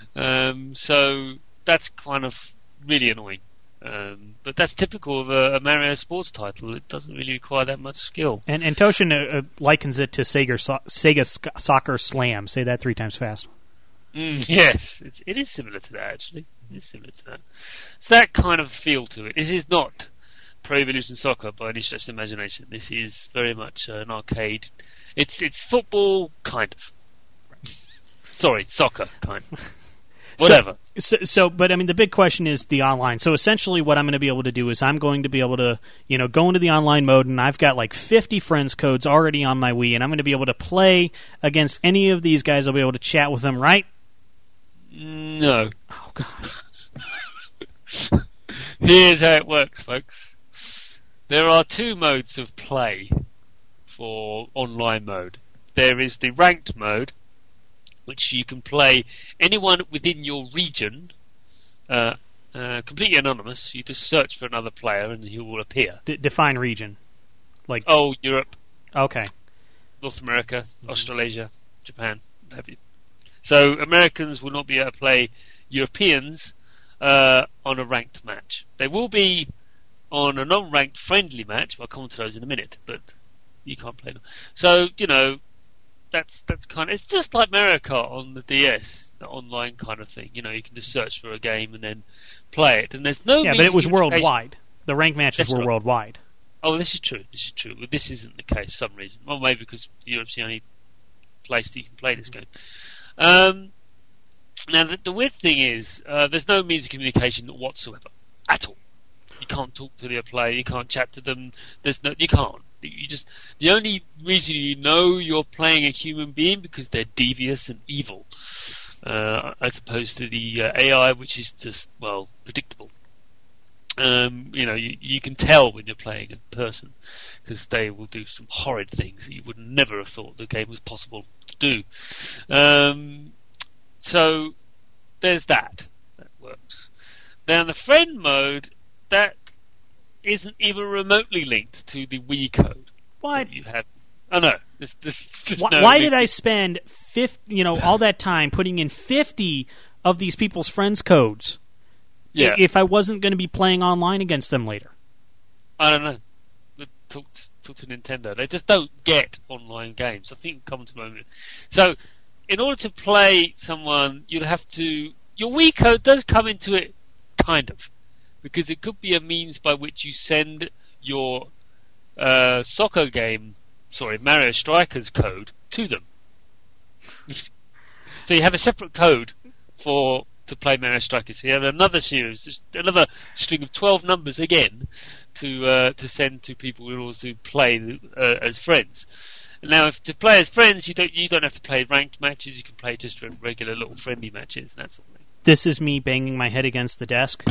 So that's kind of really annoying. But that's typical of a Mario sports title. It doesn't really require that much skill. And Toshin likens it to Sega Soccer Slam. Say that 3 times fast. Yes, it is similar to that, actually. It is similar to that. It's that kind of feel to it. This is not Pro Evolution Soccer by any stretch of the imagination. This is very much an arcade. It's football, kind of. Sorry, soccer, kind of. Whatever. But I mean, the big question is the online. So essentially what I'm going to be able to do is I'm going to be able to, go into the online mode, and I've got like 50 friends codes already on my Wii, and I'm going to be able to play against any of these guys. I'll be able to chat with them, right? No. Oh, God. Here's how it works, folks. There are 2 modes of play for online mode. There is the ranked mode, which you can play anyone within your region, completely anonymous. You just search for another player and he will appear. Define region. Europe. Okay. North America, Australasia, Japan, what have you. So Americans will not be able to play Europeans on a ranked match. They will be on a non-ranked friendly match. I'll come to those in a minute, but you can't play them. So, that's kind of, it's just like Mario Kart on the DS, the online kind of thing. You can just search for a game and then play it. And there's no but it was worldwide. The ranked matches were worldwide. Oh, this is true. But this isn't the case for some reason. Well, maybe because Europe's the only place that you can play this game. Now, the weird thing is, there's no means of communication whatsoever, at all. You can't talk to the player, you can't chat to them, you can't. The only reason you're playing a human being because they're devious and evil, as opposed to the AI, which is just, predictable. You can tell when you're playing a person because they will do some horrid things that you would never have thought the game was possible to do. So there's that works. Now the friend mode, that isn't even remotely linked to the Wii code. What? That you have. Oh no. Why did I spend all that time putting in 50 of these people's friends codes? Yeah. If I wasn't going to be playing online against them later. I don't know. Talk to Nintendo. They just don't get online games. I think it'll come to a moment. So, in order to play someone, you'd have to. Your Wii code does come into it, kind of. because it could be a means by which you send your Mario Strikers code to them. So you have a separate code to play Mario Strikers. So you have another series, another string of 12 numbers again to send to people who also play as friends. Now, if to play as friends, you don't have to play ranked matches. You can play just regular little friendly matches and that sort of thing. This is me banging my head against the desk.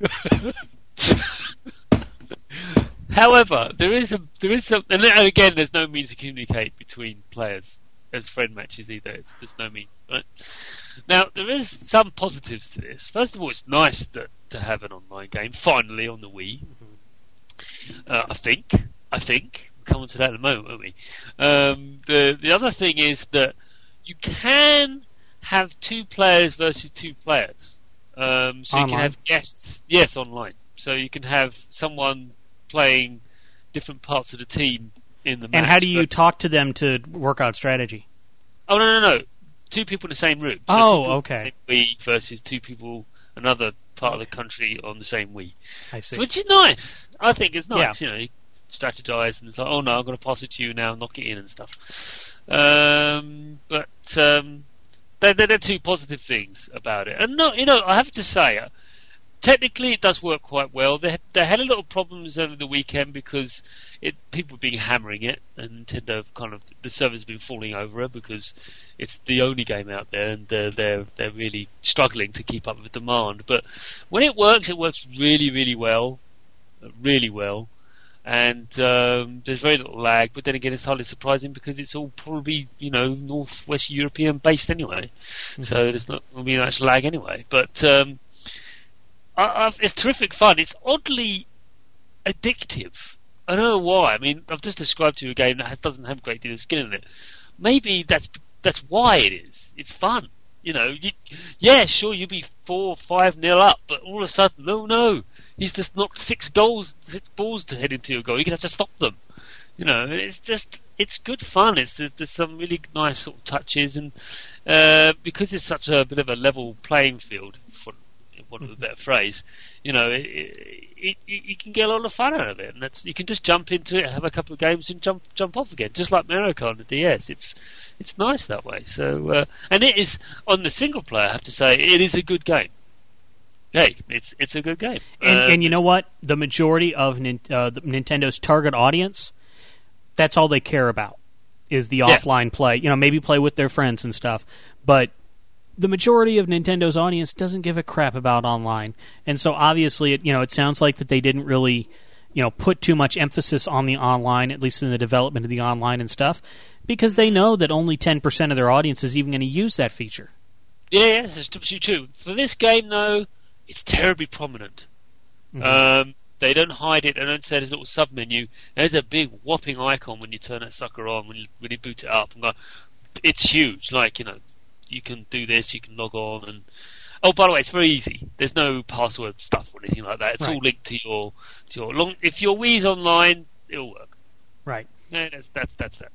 However, there is some, and again, there's no means to communicate between players as friend matches either. There's no means, right? Now, there is some positives to this. First of all, it's nice to have an online game finally on the Wii. I think. We'll come on to that in a moment, won't we? The other thing is that you can have 2 players versus 2 players. So online. You can have guests, yes, online. So you can have someone playing different parts of the team in the match. And how do you talk to them to work out strategy? Oh, no. 2 people in the same room. So okay. Wii versus 2 people, another part of the country on the same Wii. I see. Which is nice. I think it's nice. Yeah. You strategize and it's like, oh no, I'm going to pass it to you now, knock it in and stuff. But there are 2 positive things about it. And I have to say, technically it does work quite well. They had a little problems over the weekend because people have been hammering it, and Nintendo the servers have been falling over it because it's the only game out there, and they're really struggling to keep up with demand. But when it works really, really well, and there's very little lag. But then again, it's hardly surprising because it's all probably Northwest European based anyway, so there's not going to be much lag anyway. But it's terrific fun. It's oddly addictive. I don't know why. I mean, I've just described to you a game that doesn't have a great deal of skin in it. Maybe that's why it is. It's fun. Sure, you'll be 4-5-0 up, but all of a sudden, no, he's just knocked 6 balls to head into your goal. You're gonna have to stop them. It's good fun. There's some really nice sort of touches, and because it's such a bit of a level playing field, for want of a better phrase, you can get a lot of fun out of it, and you can just jump into it, have a couple of games, and jump off again, just like Mario Kart on the DS. It's nice that way. So, and it is on the single player. I have to say, it is a good game. Hey, it's a good game. And you know what? The majority of Nintendo's target audience, that's all they care about is the offline play. Maybe play with their friends and stuff, but the majority of Nintendo's audience doesn't give a crap about online. And so obviously, it sounds like that they didn't really, put too much emphasis on the online, at least in the development of the online and stuff, because they know that only 10% of their audience is even going to use that feature. Yeah, that's true. For this game, though, it's terribly prominent. Mm-hmm. They don't hide it. They don't say there's a little sub-menu. There's a big whopping icon when you turn that sucker on, when you boot it up. And it's huge. You can do this, you can log on, and by the way, it's very easy. There's no password stuff or anything like that. It's all linked to your if your Wii's online, it'll work. Right. Yeah, that's that.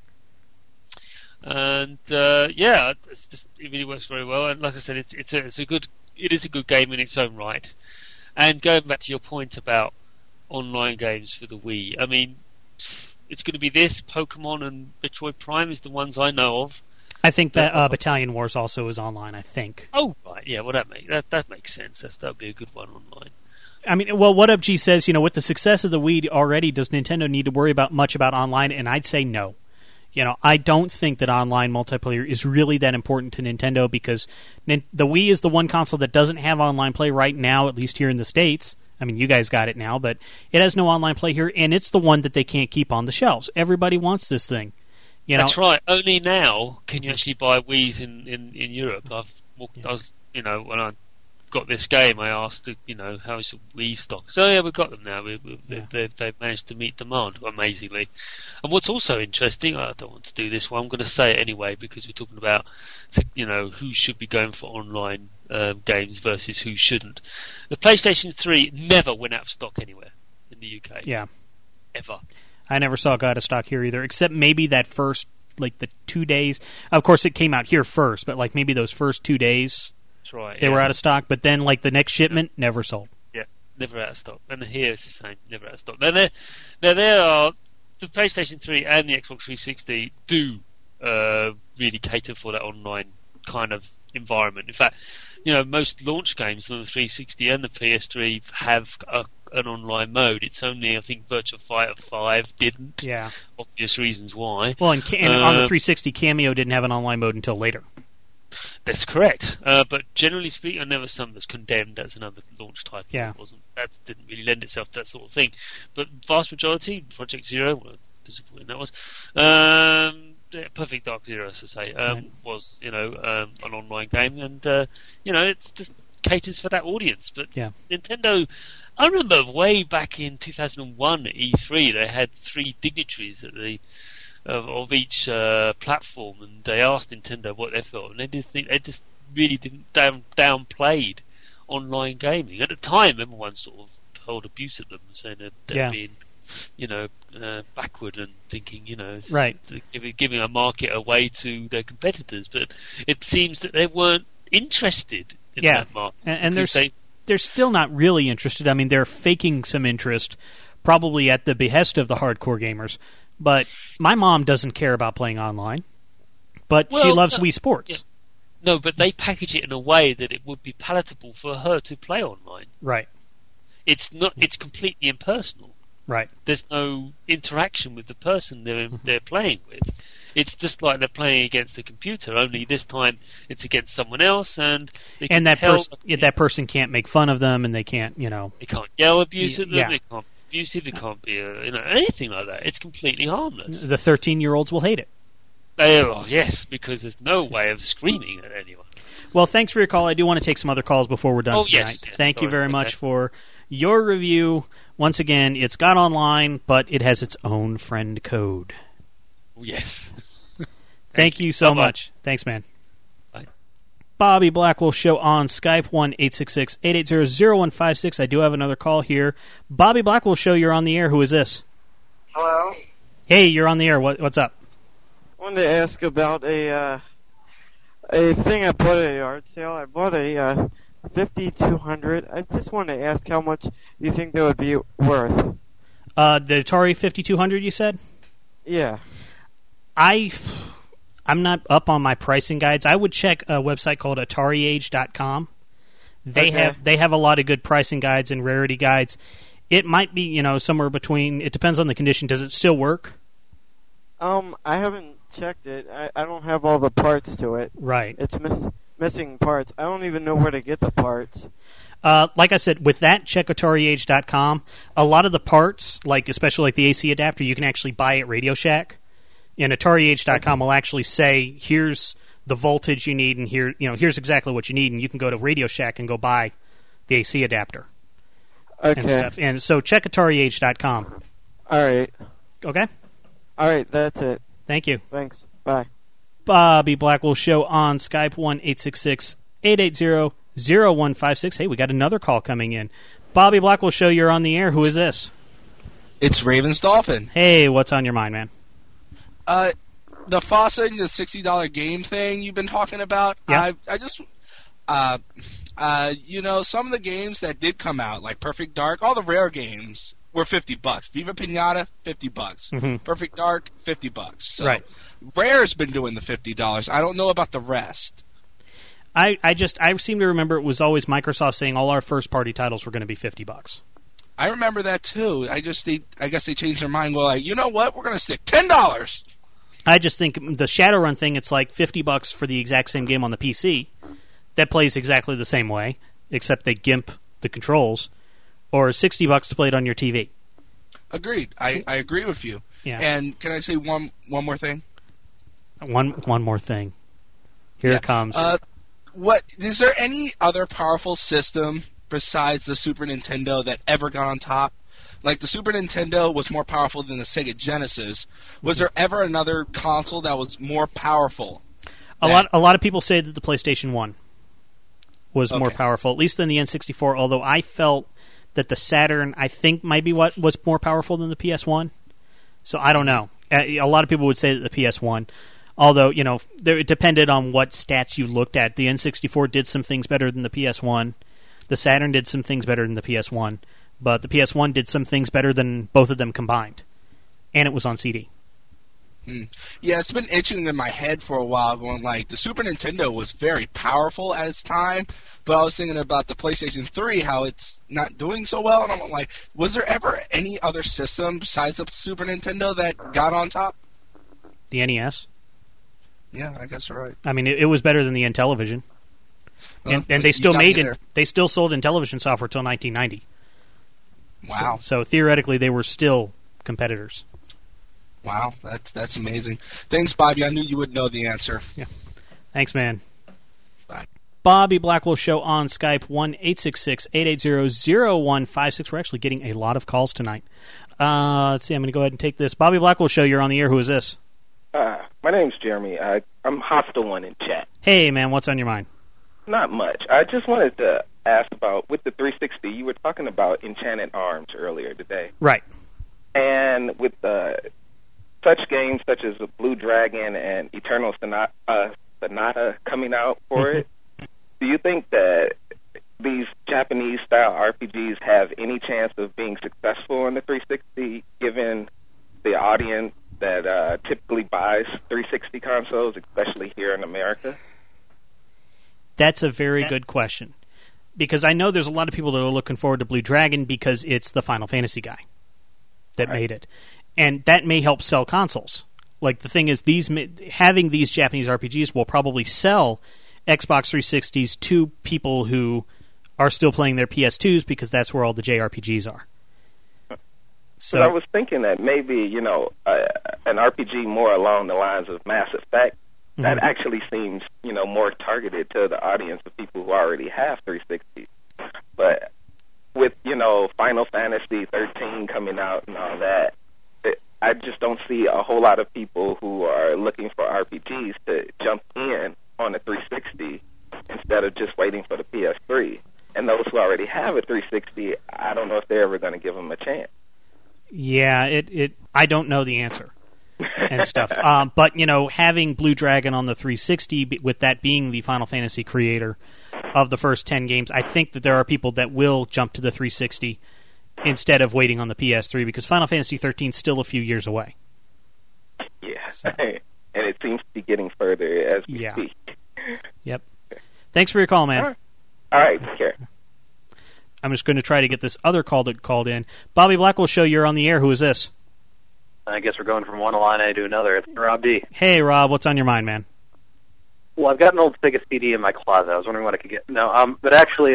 And it really works very well. And like I said, it is a good game in its own right. And going back to your point about online games for the Wii, I mean, it's going to be this, Pokemon and Metroid Prime is the ones I know of. I think that Battalion Wars also is online, I think. Oh, right, yeah, well, that makes sense. That would be a good one online. I mean, well, What Up G says, with the success of the Wii already, does Nintendo need to worry much about online? And I'd say no. I don't think that online multiplayer is really that important to Nintendo because the Wii is the one console that doesn't have online play right now, at least here in the States. I mean, you guys got it now, but it has no online play here, and it's the one that they can't keep on the shelves. Everybody wants this thing. That's right. Only now can you actually buy Wii's in Europe. I was, when I got this game, I asked, how's the Wii stock? So yeah, we've got them now. They've managed to meet demand amazingly. And what's also interesting, I don't want to do this one. I'm going to say it anyway because we're talking about, who should be going for online games versus who shouldn't. The PlayStation 3 never went out of stock anywhere in the UK. Yeah, ever. I never saw it go out of stock here either, except maybe that first, the 2 days. Of course, it came out here first, but maybe those first 2 days, that's right, they were out of stock. But then, the next shipment, never sold. Yeah, never out of stock. And here it's the same, never out of stock. Now there are the PlayStation 3 and the Xbox 360 do really cater for that online kind of environment. In fact, most launch games on the 360 and the PS3 have an online mode. It's only, I think, Virtua Fighter 5 didn't. Yeah. Obvious reasons why. Well, and on the 360, Cameo didn't have an online mode until later. That's correct. But generally speaking, I never saw them as condemned as another launch title. Yeah. That didn't really lend itself to that sort of thing. But vast majority, Project Zero, well, disappointing that was. Perfect Dark Zero, as I say, was an online game, and it's just caters for that audience. But Nintendo, I remember way back in 2001 at E3, they had 3 dignitaries at of each platform, and they asked Nintendo what they thought, and they just really didn't downplayed online gaming. At the time, everyone sort of hurled abuse at them, saying that they're being backward and thinking, right, giving a market away to their competitors. But it seems that they weren't interested in that market. And they're still not really interested. I mean, they're faking some interest, probably at the behest of the hardcore gamers. But my mom doesn't care about playing online, but she loves Wii Sports. Yeah. No, but they package it in a way that it would be palatable for her to play online. Right. It's not. It's completely impersonal. Right. There's no interaction with the person they're playing with. It's just like they're playing against the computer, only this time it's against someone else, and that person can't make fun of them, and they can't, They can't yell abuse at them. Yeah. They can't be abusive. It can't be, anything like that. It's completely harmless. The 13-year-olds will hate it. Yes, because there's no way of screaming at anyone. Well, thanks for your call. I do want to take some other calls before we're done tonight. Yes, Thank you very much for your review. Once again, it's got online, but it has its own friend code. Yes. Thank you so much. Thanks, man. Bye. Bobby Blackwolf Show on Skype, 1-866-880-0156. I do have another call here. Bobby Blackwolf Show, you're on the air. Who is this? Hello? Hey, you're on the air. What's up? I wanted to ask about a thing I bought at a yard sale. I bought a 5200. I just wanted to ask how much you think that would be worth. The Atari 5200, you said? Yeah. I'm not up on my pricing guides. I would check a website called AtariAge.com. They have a lot of good pricing guides and rarity guides. It might be, somewhere between. It depends on the condition. Does it still work? I haven't checked it. I don't have all the parts to it. Right. It's missing parts. I don't even know where to get the parts. Like I said, with that, check AtariAge.com. A lot of the parts, especially like the AC adapter, you can actually buy at Radio Shack. And AtariAge.com will actually say, here's the voltage you need, and here's exactly what you need, and you can go to Radio Shack and go buy the AC adapter. Okay. And stuff. And so check AtariAge.com. All right. Okay? All right, that's it. Thank you. Thanks. Bye. Bobby Blackwolf Show on Skype, 1-866-880-0156. Hey, we got another call coming in. Bobby Blackwolf Show, you're on the air. Who is this? It's Ravens Dolphin. Hey, what's on your mind, man? The FOSSA and the $60 game thing you've been talking about. Yeah. I just, some of the games that did come out, like Perfect Dark, all the rare games were $50. Viva Pinata, $50. Mm-hmm. Perfect Dark, $50. So right. Rare's been doing the $50. I don't know about the rest. I seem to remember it was always Microsoft saying all our first party titles were going to be $50. I remember that too. I guess they changed their mind. Well, you know what? We're going to stick $10. I just think the Shadowrun thing, it's like $50 for the exact same game on the PC. That plays exactly the same way, except they gimp the controls, or $60 to play it on your TV. Agreed. I agree with you. Yeah. And can I say one more thing? One more thing. Here it comes. What is there any other powerful system besides the Super Nintendo that ever got on top? Like the Super Nintendo was more powerful than the Sega Genesis. Was there ever another console that was more powerful? A lot of people say that the PlayStation 1 was more powerful, at least than the N64, although I felt that the Saturn, I think, might be what was more powerful than the PS1. So I don't know. A lot of people would say that the PS1, although, it depended on what stats you looked at. The N64 did some things better than the PS1. The Saturn did some things better than the PS1, but the PS1 did some things better than both of them combined, and it was on CD. Yeah, it's been itching in my head for a while, going like, the Super Nintendo was very powerful at its time, but I was thinking about the PlayStation 3, how it's not doing so well, and I'm like, was there ever any other system besides the Super Nintendo that got on top? The NES? Yeah, I guess you're right. I mean, it was better than the Intellivision. And they still they still sold Intellivision software till 1990. Wow. So theoretically, they were still competitors. Wow, that's amazing. Thanks, Bobby. I knew you would know the answer. Yeah. Thanks, man. Bye. Bobby Blackwell Show on Skype, 1-866-880-0156. We're actually getting a lot of calls tonight. Let's see, I'm going to go ahead and take this. Bobby Blackwell Show, you're on the air. Who is this? My name's Jeremy. I'm Hostile One in chat. Hey, man, what's on your mind? Not much. I just wanted to ask about, with the 360, you were talking about Enchanted Arms earlier today. Right. And with such games such as Blue Dragon and Eternal Sonata coming out for it, do you think that these Japanese-style RPGs have any chance of being successful on the 360, given the audience that typically buys 360 consoles, especially here in America? That's a very good question. Because I know there's a lot of people that are looking forward to Blue Dragon because it's the Final Fantasy guy that made it. And that may help sell consoles. Like, the thing is, having these Japanese RPGs will probably sell Xbox 360s to people who are still playing their PS2s because that's where all the JRPGs are. So I was thinking that maybe, an RPG more along the lines of Mass Effect, that actually seems, more targeted to the audience of people who already have 360s. But with, Final Fantasy 13 coming out and all that, I just don't see a whole lot of people who are looking for RPGs to jump in on the 360 instead of just waiting for the PS3. And those who already have a 360, I don't know if they're ever going to give them a chance. Yeah, I don't know the answer and stuff. But, having Blue Dragon on the 360, with that being the Final Fantasy creator of the first 10 games, I think that there are people that will jump to the 360 instead of waiting on the PS3, because Final Fantasy 13 is still a few years away. Yeah, so. And it seems to be getting further as we speak. Yep. Thanks for your call, man. All right, take care. I'm just going to try to get this other call that called in. Bobby Blackwell Show, you're on the air. Who is this? I guess we're going from one line to another. It's Rob D. Hey, Rob, what's on your mind, man? Well, I've got an old Sega CD in my closet. I was wondering what I could get. No, but actually,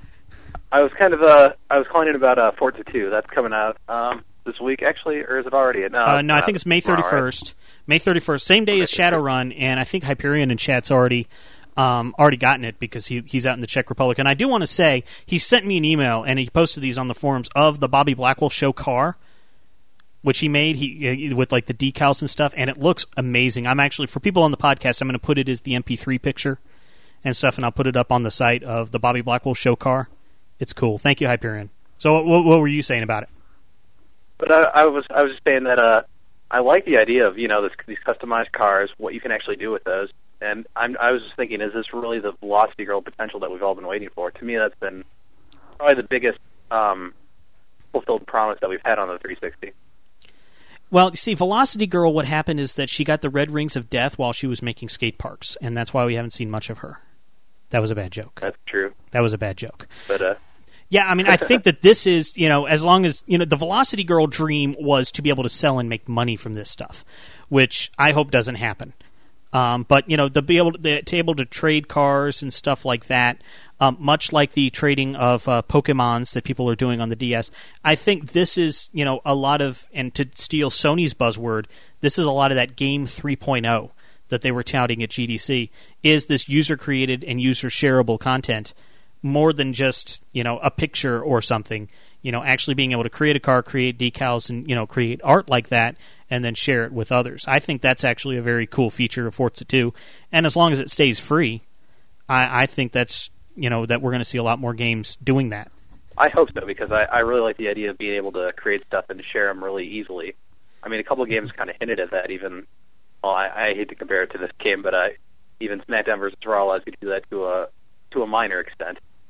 I was calling in about Forza 2. That's coming out this week, actually, or is it already? No, I think it's May 31st. Right? May 31st, same day as Shadowrun, and I think Hyperion in chat's already gotten it because he's out in the Czech Republic. And I do want to say, he sent me an email, and he posted these on the forums of the Bobby Blackwell Show car, which he made with like the decals and stuff, and it looks amazing. I'm actually, for people on the podcast, I'm going to put it as the MP3 picture and stuff, and I'll put it up on the site of the Bobby Blackwell Show car. It's cool. Thank you, Hyperion. So what were you saying about it? But I was just saying that I like the idea of these customized cars, what you can actually do with those. And I was just thinking, is this really the Velocity Girl potential that we've all been waiting for? To me, that's been probably the biggest fulfilled promise that we've had on the 360. Well, you see, Velocity Girl, what happened is that she got the red rings of death while she was making skate parks, and that's why we haven't seen much of her. That was a bad joke. That's true. That was a bad joke. But yeah, I mean, I think that this is, as long as, the Velocity Girl dream was to be able to sell and make money from this stuff, which I hope doesn't happen. But, to be able to trade cars and stuff like that, much like the trading of Pokemons that people are doing on the DS, I think this is, a lot of, and to steal Sony's buzzword, this is a lot of that Game 3.0 that they were touting at GDC, is this user-created and user-shareable content more than just, a picture or something. Actually being able to create a car, create decals, and, create art like that, and then share it with others. I think that's actually a very cool feature of Forza 2. And as long as it stays free, I think that's, that we're going to see a lot more games doing that. I hope so, because I really like the idea of being able to create stuff and share them really easily. I mean, a couple of games kind of hinted at that, even, well, I hate to compare it to this game, but even SmackDown vs. Raw allows you to do that to a minor extent.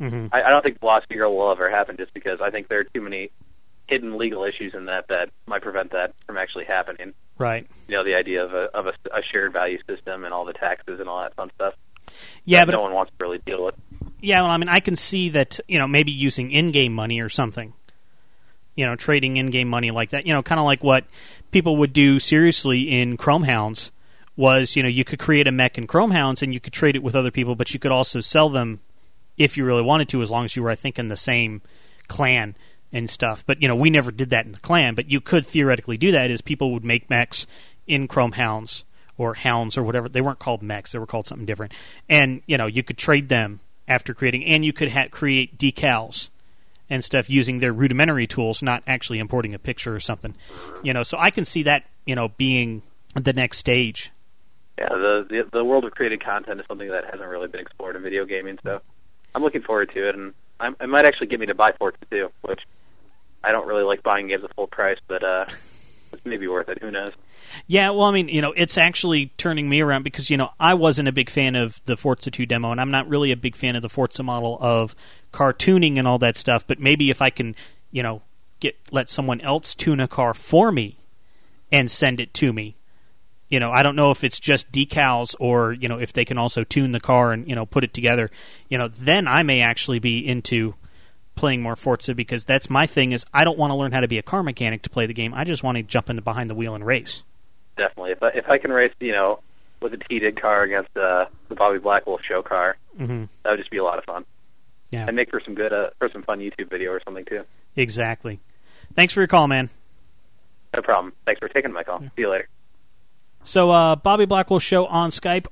I don't think Velocity Girl will ever happen, just because I think there are too many hidden legal issues in that might prevent that from actually happening. Right. You know, the idea of a shared value system and all the taxes and all that fun stuff. Yeah, but no one wants to really deal with. Yeah, well, I mean, I can see that, maybe using in-game money or something. Trading in-game money like that. Kind of like what people would do seriously in Chromehounds was, you could create a mech in Chromehounds and you could trade it with other people, but you could also sell them if you really wanted to, as long as you were, I think, in the same clan and stuff. But, we never did that in the clan, but you could theoretically do that, is people would make mechs in Chromehounds or Hounds or whatever. They weren't called mechs, they were called something different. And, you could trade them after creating, and you could create decals and stuff using their rudimentary tools, not actually importing a picture or something. So I can see that, being the next stage. Yeah, the world of created content is something that hasn't really been explored in video gaming, so I'm looking forward to it, and it might actually get me to buy Forza 2, which I don't really like buying games at full price, but it's maybe worth it. Who knows? Yeah, well, I mean, it's actually turning me around because, I wasn't a big fan of the Forza 2 demo, and I'm not really a big fan of the Forza model of cartooning and all that stuff, but maybe if I can, let someone else tune a car for me and send it to me. I don't know if it's just decals or, if they can also tune the car and, put it together, then I may actually be into playing more Forza, because that's my thing, is I don't want to learn how to be a car mechanic to play the game. I just want to jump into behind the wheel and race. Definitely. If I can race, with a T-Did car against the Bobby Blackwolf show car, that would just be a lot of fun. Yeah. And make for some fun YouTube video or something, too. Exactly. Thanks for your call, man. No problem. Thanks for taking my call. See you later. So, Bobby Blackwolf Show on Skype,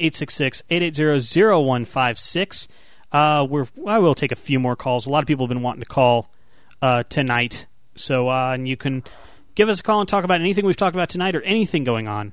1-866-880-0156. I will take a few more calls. A lot of people have been wanting to call tonight. So, and you can give us a call and talk about anything we've talked about tonight or anything going on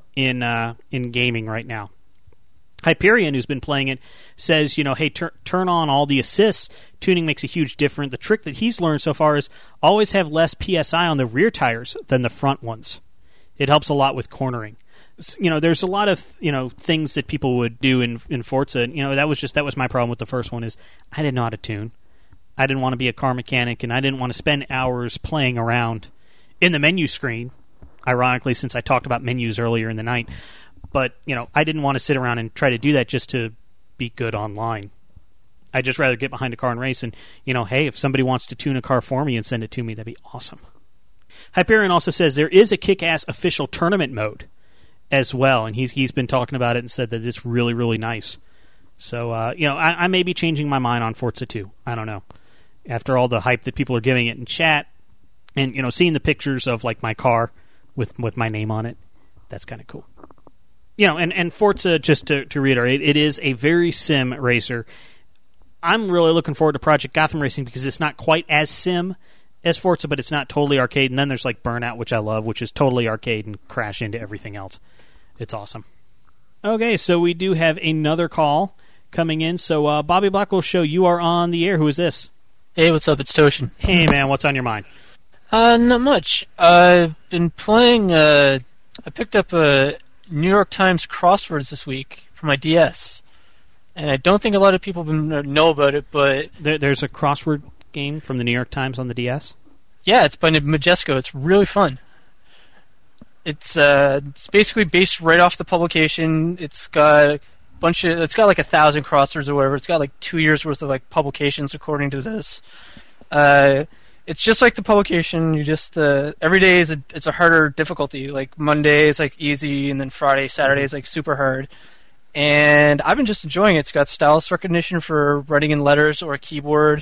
in gaming right now. Hyperion, who's been playing it, says, hey, turn on all the assists. Tuning makes a huge difference. The trick that he's learned so far is always have less PSI on the rear tires than the front ones. It helps a lot with cornering. There's a lot of, things that people would do in Forza. That was my problem with the first one, is I didn't know how to tune. I didn't want to be a car mechanic, and I didn't want to spend hours playing around in the menu screen, ironically, since I talked about menus earlier in the night. But, I didn't want to sit around and try to do that just to be good online. I'd just rather get behind a car and race, and, hey, if somebody wants to tune a car for me and send it to me, that'd be awesome. Hyperion also says there is a kick-ass official tournament mode as well, and he's been talking about it and said that it's really, really nice. So, I may be changing my mind on Forza 2. I don't know. After all the hype that people are giving it in chat, and, seeing the pictures of, like, my car with my name on it, that's kind of cool. And Forza, just to reiterate, it is a very sim racer. I'm really looking forward to Project Gotham Racing because it's not quite as sim as Forza, but it's not totally arcade. And then there's like Burnout, which I love, which is totally arcade and crash into everything else. It's awesome. Okay, so we do have another call coming in. So, Bobby Blackwolf Show, you are on the air. Who is this? Hey, what's up? It's Toshin. Hey, man, what's on your mind? Not much. I've been playing, I picked up a New York Times crosswords this week for my DS. And I don't think a lot of people know about it, but... There's a crossword game from the New York Times on the DS? Yeah, it's by Majesco. It's really fun. It's basically based right off the publication. It's got like 1,000 crosswords or whatever. It's got like 2 years worth of like publications according to this. It's just like the publication. You just every day it's a harder difficulty. Like Monday is like easy, and then Friday, Saturday is like super hard. And I've been just enjoying it. It's got stylus recognition for writing in letters or a keyboard.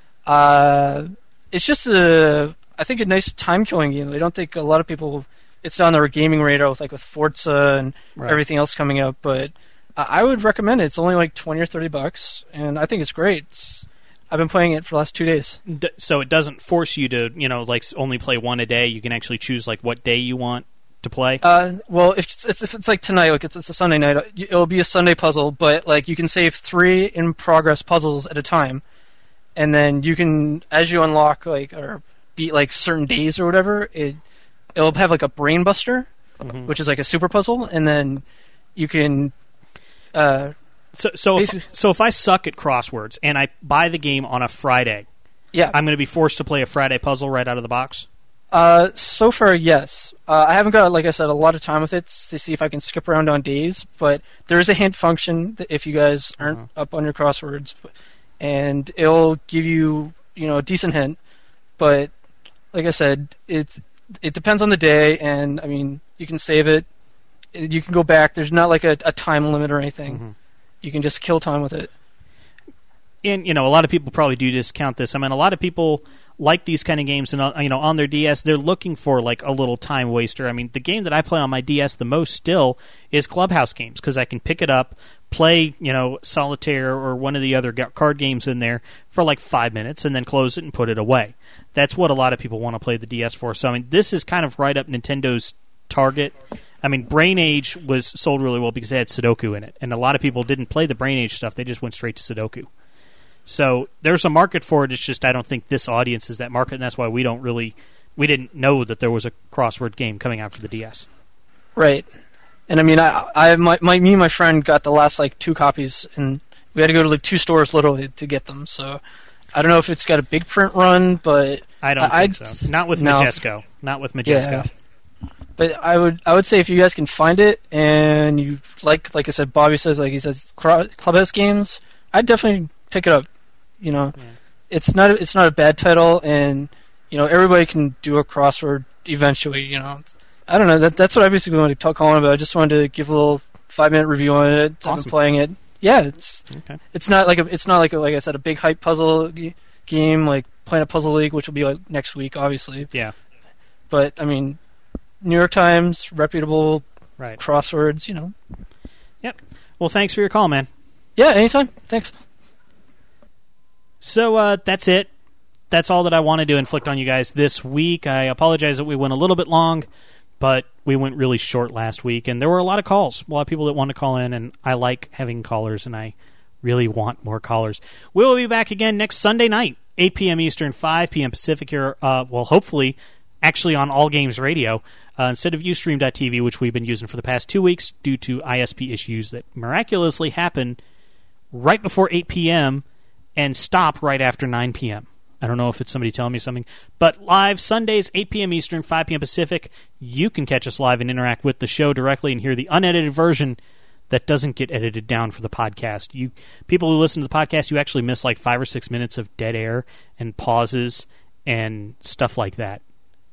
It's just I think a nice time-killing game. I don't think a lot of people, it's on their gaming radar with Forza and everything else coming out, but I would recommend it. It's only like $20 or $30, and I think it's great. I've been playing it for the last 2 days. So it doesn't force you to, only play one a day. You can actually choose what day you want to play. Well, if it's like tonight, like it's a Sunday night, it'll be a Sunday puzzle, but like you can save 3 in progress puzzles at a time, and then you can, as you unlock or beat certain days or whatever, it'll have like a brain buster, which is like a super puzzle, and then you can So if I suck at crosswords and I buy the game on a Friday, I'm going to be forced to play a Friday puzzle right out of the box? So far, yes. I haven't got, like I said, a lot of time with it to see if I can skip around on days, but there is a hint function that if you guys aren't up on your crosswords, and it'll give you, a decent hint. But like I said, it depends on the day, and I mean, you can save it. You can go back. There's not like a time limit or anything. Mm-hmm. You can just kill time with it. And, a lot of people probably do discount this. I mean, a lot of people like these kind of games, and on their DS, they're looking for like a little time waster. I mean, the game that I play on my DS the most still is Clubhouse games, because I can pick it up, play, Solitaire or one of the other card games in there for like 5 minutes, and then close it and put it away. That's what a lot of people want to play the DS for. So, I mean, this is kind of right up Nintendo's target. I mean, Brain Age was sold really well because it had Sudoku in it, and a lot of people didn't play the Brain Age stuff. They just went straight to Sudoku. So there's a market for it. It's just I don't think this audience is that market, and that's why we didn't know that there was a crossword game coming out for the DS. Right. And I mean, me and my friend got the last like 2 copies, and we had to go to like 2 stores literally to get them. So I don't know if it's got a big print run, but I don't think so. Not with Majesco. Not with Majesco. Yeah. But I would say if you guys can find it and you like I said, Bobby says, like he says, Clubhouse games, I'd definitely pick it up. It's not a bad title, and everybody can do a crossword eventually. I don't know. That's what I basically wanted to call on about. I just wanted to give a little 5-minute review on it. Awesome. I've been playing it. Yeah, it's not like like I said, a big hype puzzle game like Planet Puzzle League, which will be like next week, obviously. Yeah. But I mean, New York Times, reputable crosswords. Yep. Well, thanks for your call, man. Yeah, anytime. Thanks. So that's it. That's all that I wanted to inflict on you guys this week. I apologize that we went a little bit long, but we went really short last week, and there were a lot of calls, a lot of people that wanted to call in, and I like having callers, and I really want more callers. We will be back again next Sunday night, 8 p.m. Eastern, 5 p.m. Pacific here, hopefully, actually on All Games Radio, instead of Ustream.tv, which we've been using for the past 2 weeks due to ISP issues that miraculously happen right before 8 p.m., and stop right after 9 p.m. I don't know if it's somebody telling me something. But live Sundays, 8 p.m. Eastern, 5 p.m. Pacific. You can catch us live and interact with the show directly and hear the unedited version that doesn't get edited down for the podcast. People who listen to the podcast, you actually miss like 5 or 6 minutes of dead air and pauses and stuff like that.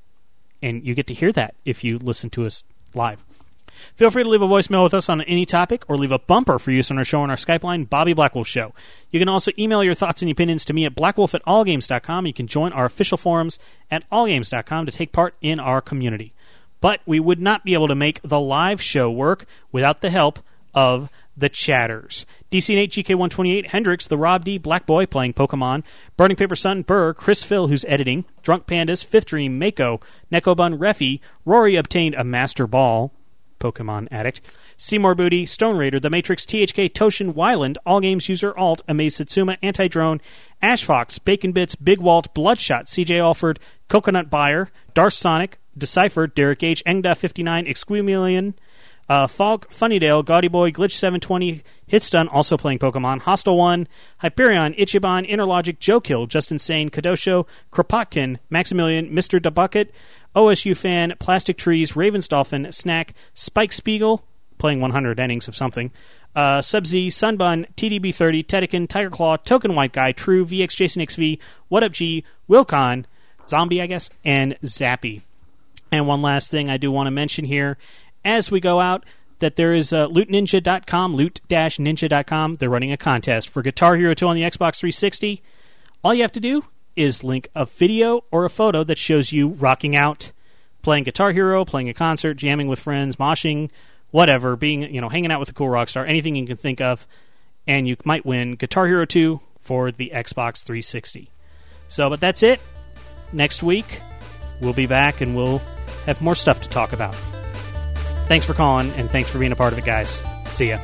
And you get to hear that if you listen to us live. Feel free to leave a voicemail with us on any topic or leave a bumper for use on our show on our Skype line, Bobby Blackwolf Show. You can also email your thoughts and opinions to me at blackwolf@allgames.com. You can join our official forums at allgames.com to take part in our community. But we would not be able to make the live show work without the help of the chatters. DC Nate, GK128, Hendrix, the Rob D, Black Boy playing Pokemon, Burning Paper Sun, Burr, Chris Phil, who's editing, Drunk Pandas, Fifth Dream, Mako, Nekobun, Reffy, Rory obtained a Master Ball, Pokemon Addict, Seymour Booty, Stone Raider, The Matrix, THK, Toshin, Wyland, All Games User, Alt, Amaze Satsuma, Anti-Drone, Ash Fox, Bacon Bits, Big Walt, Bloodshot, CJ Alford, Coconut Buyer, Darth Sonic, Decipher, Derek H, Engda59, Exquemelian, Falk, Funnydale, Gaudy Boy, Glitch 720, Hitstun, also playing Pokemon, Hostile One, Hyperion, Ichiban, Interlogic, Joe Kill, Justin Sane, Kadosho, Kropotkin, Maximilian, Mr. DeBucket, OSU Fan, Plastic Trees, Ravens Dolphin, Snack, Spike Spiegel, playing 100 innings of something, Sub-Z, Sunbun, TDB30, Tedekin, Tiger Claw, Token White Guy, True, VX Jason XV, What Up G, Wilcon, Zombie, I guess, and Zappy. And one last thing I do want to mention here, as we go out, that there is lootninja.com, loot-ninja.com. They're running a contest for Guitar Hero 2 on the Xbox 360. All you have to do is link a video or a photo that shows you rocking out, playing Guitar Hero, playing a concert, jamming with friends, moshing, whatever, being, hanging out with a cool rock star, anything you can think of, and you might win Guitar Hero 2 for the Xbox 360. But that's it. Next week, we'll be back and we'll have more stuff to talk about. Thanks for calling, and thanks for being a part of it, guys. See ya.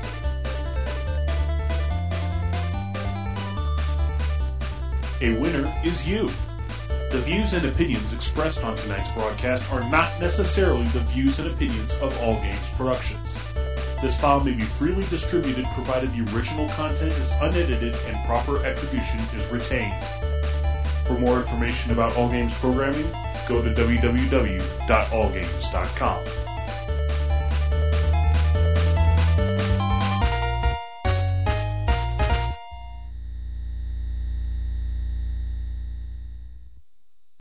A winner is you. The views and opinions expressed on tonight's broadcast are not necessarily the views and opinions of All Games Productions. This file may be freely distributed provided the original content is unedited and proper attribution is retained. For more information about All Games programming, go to www.allgames.com.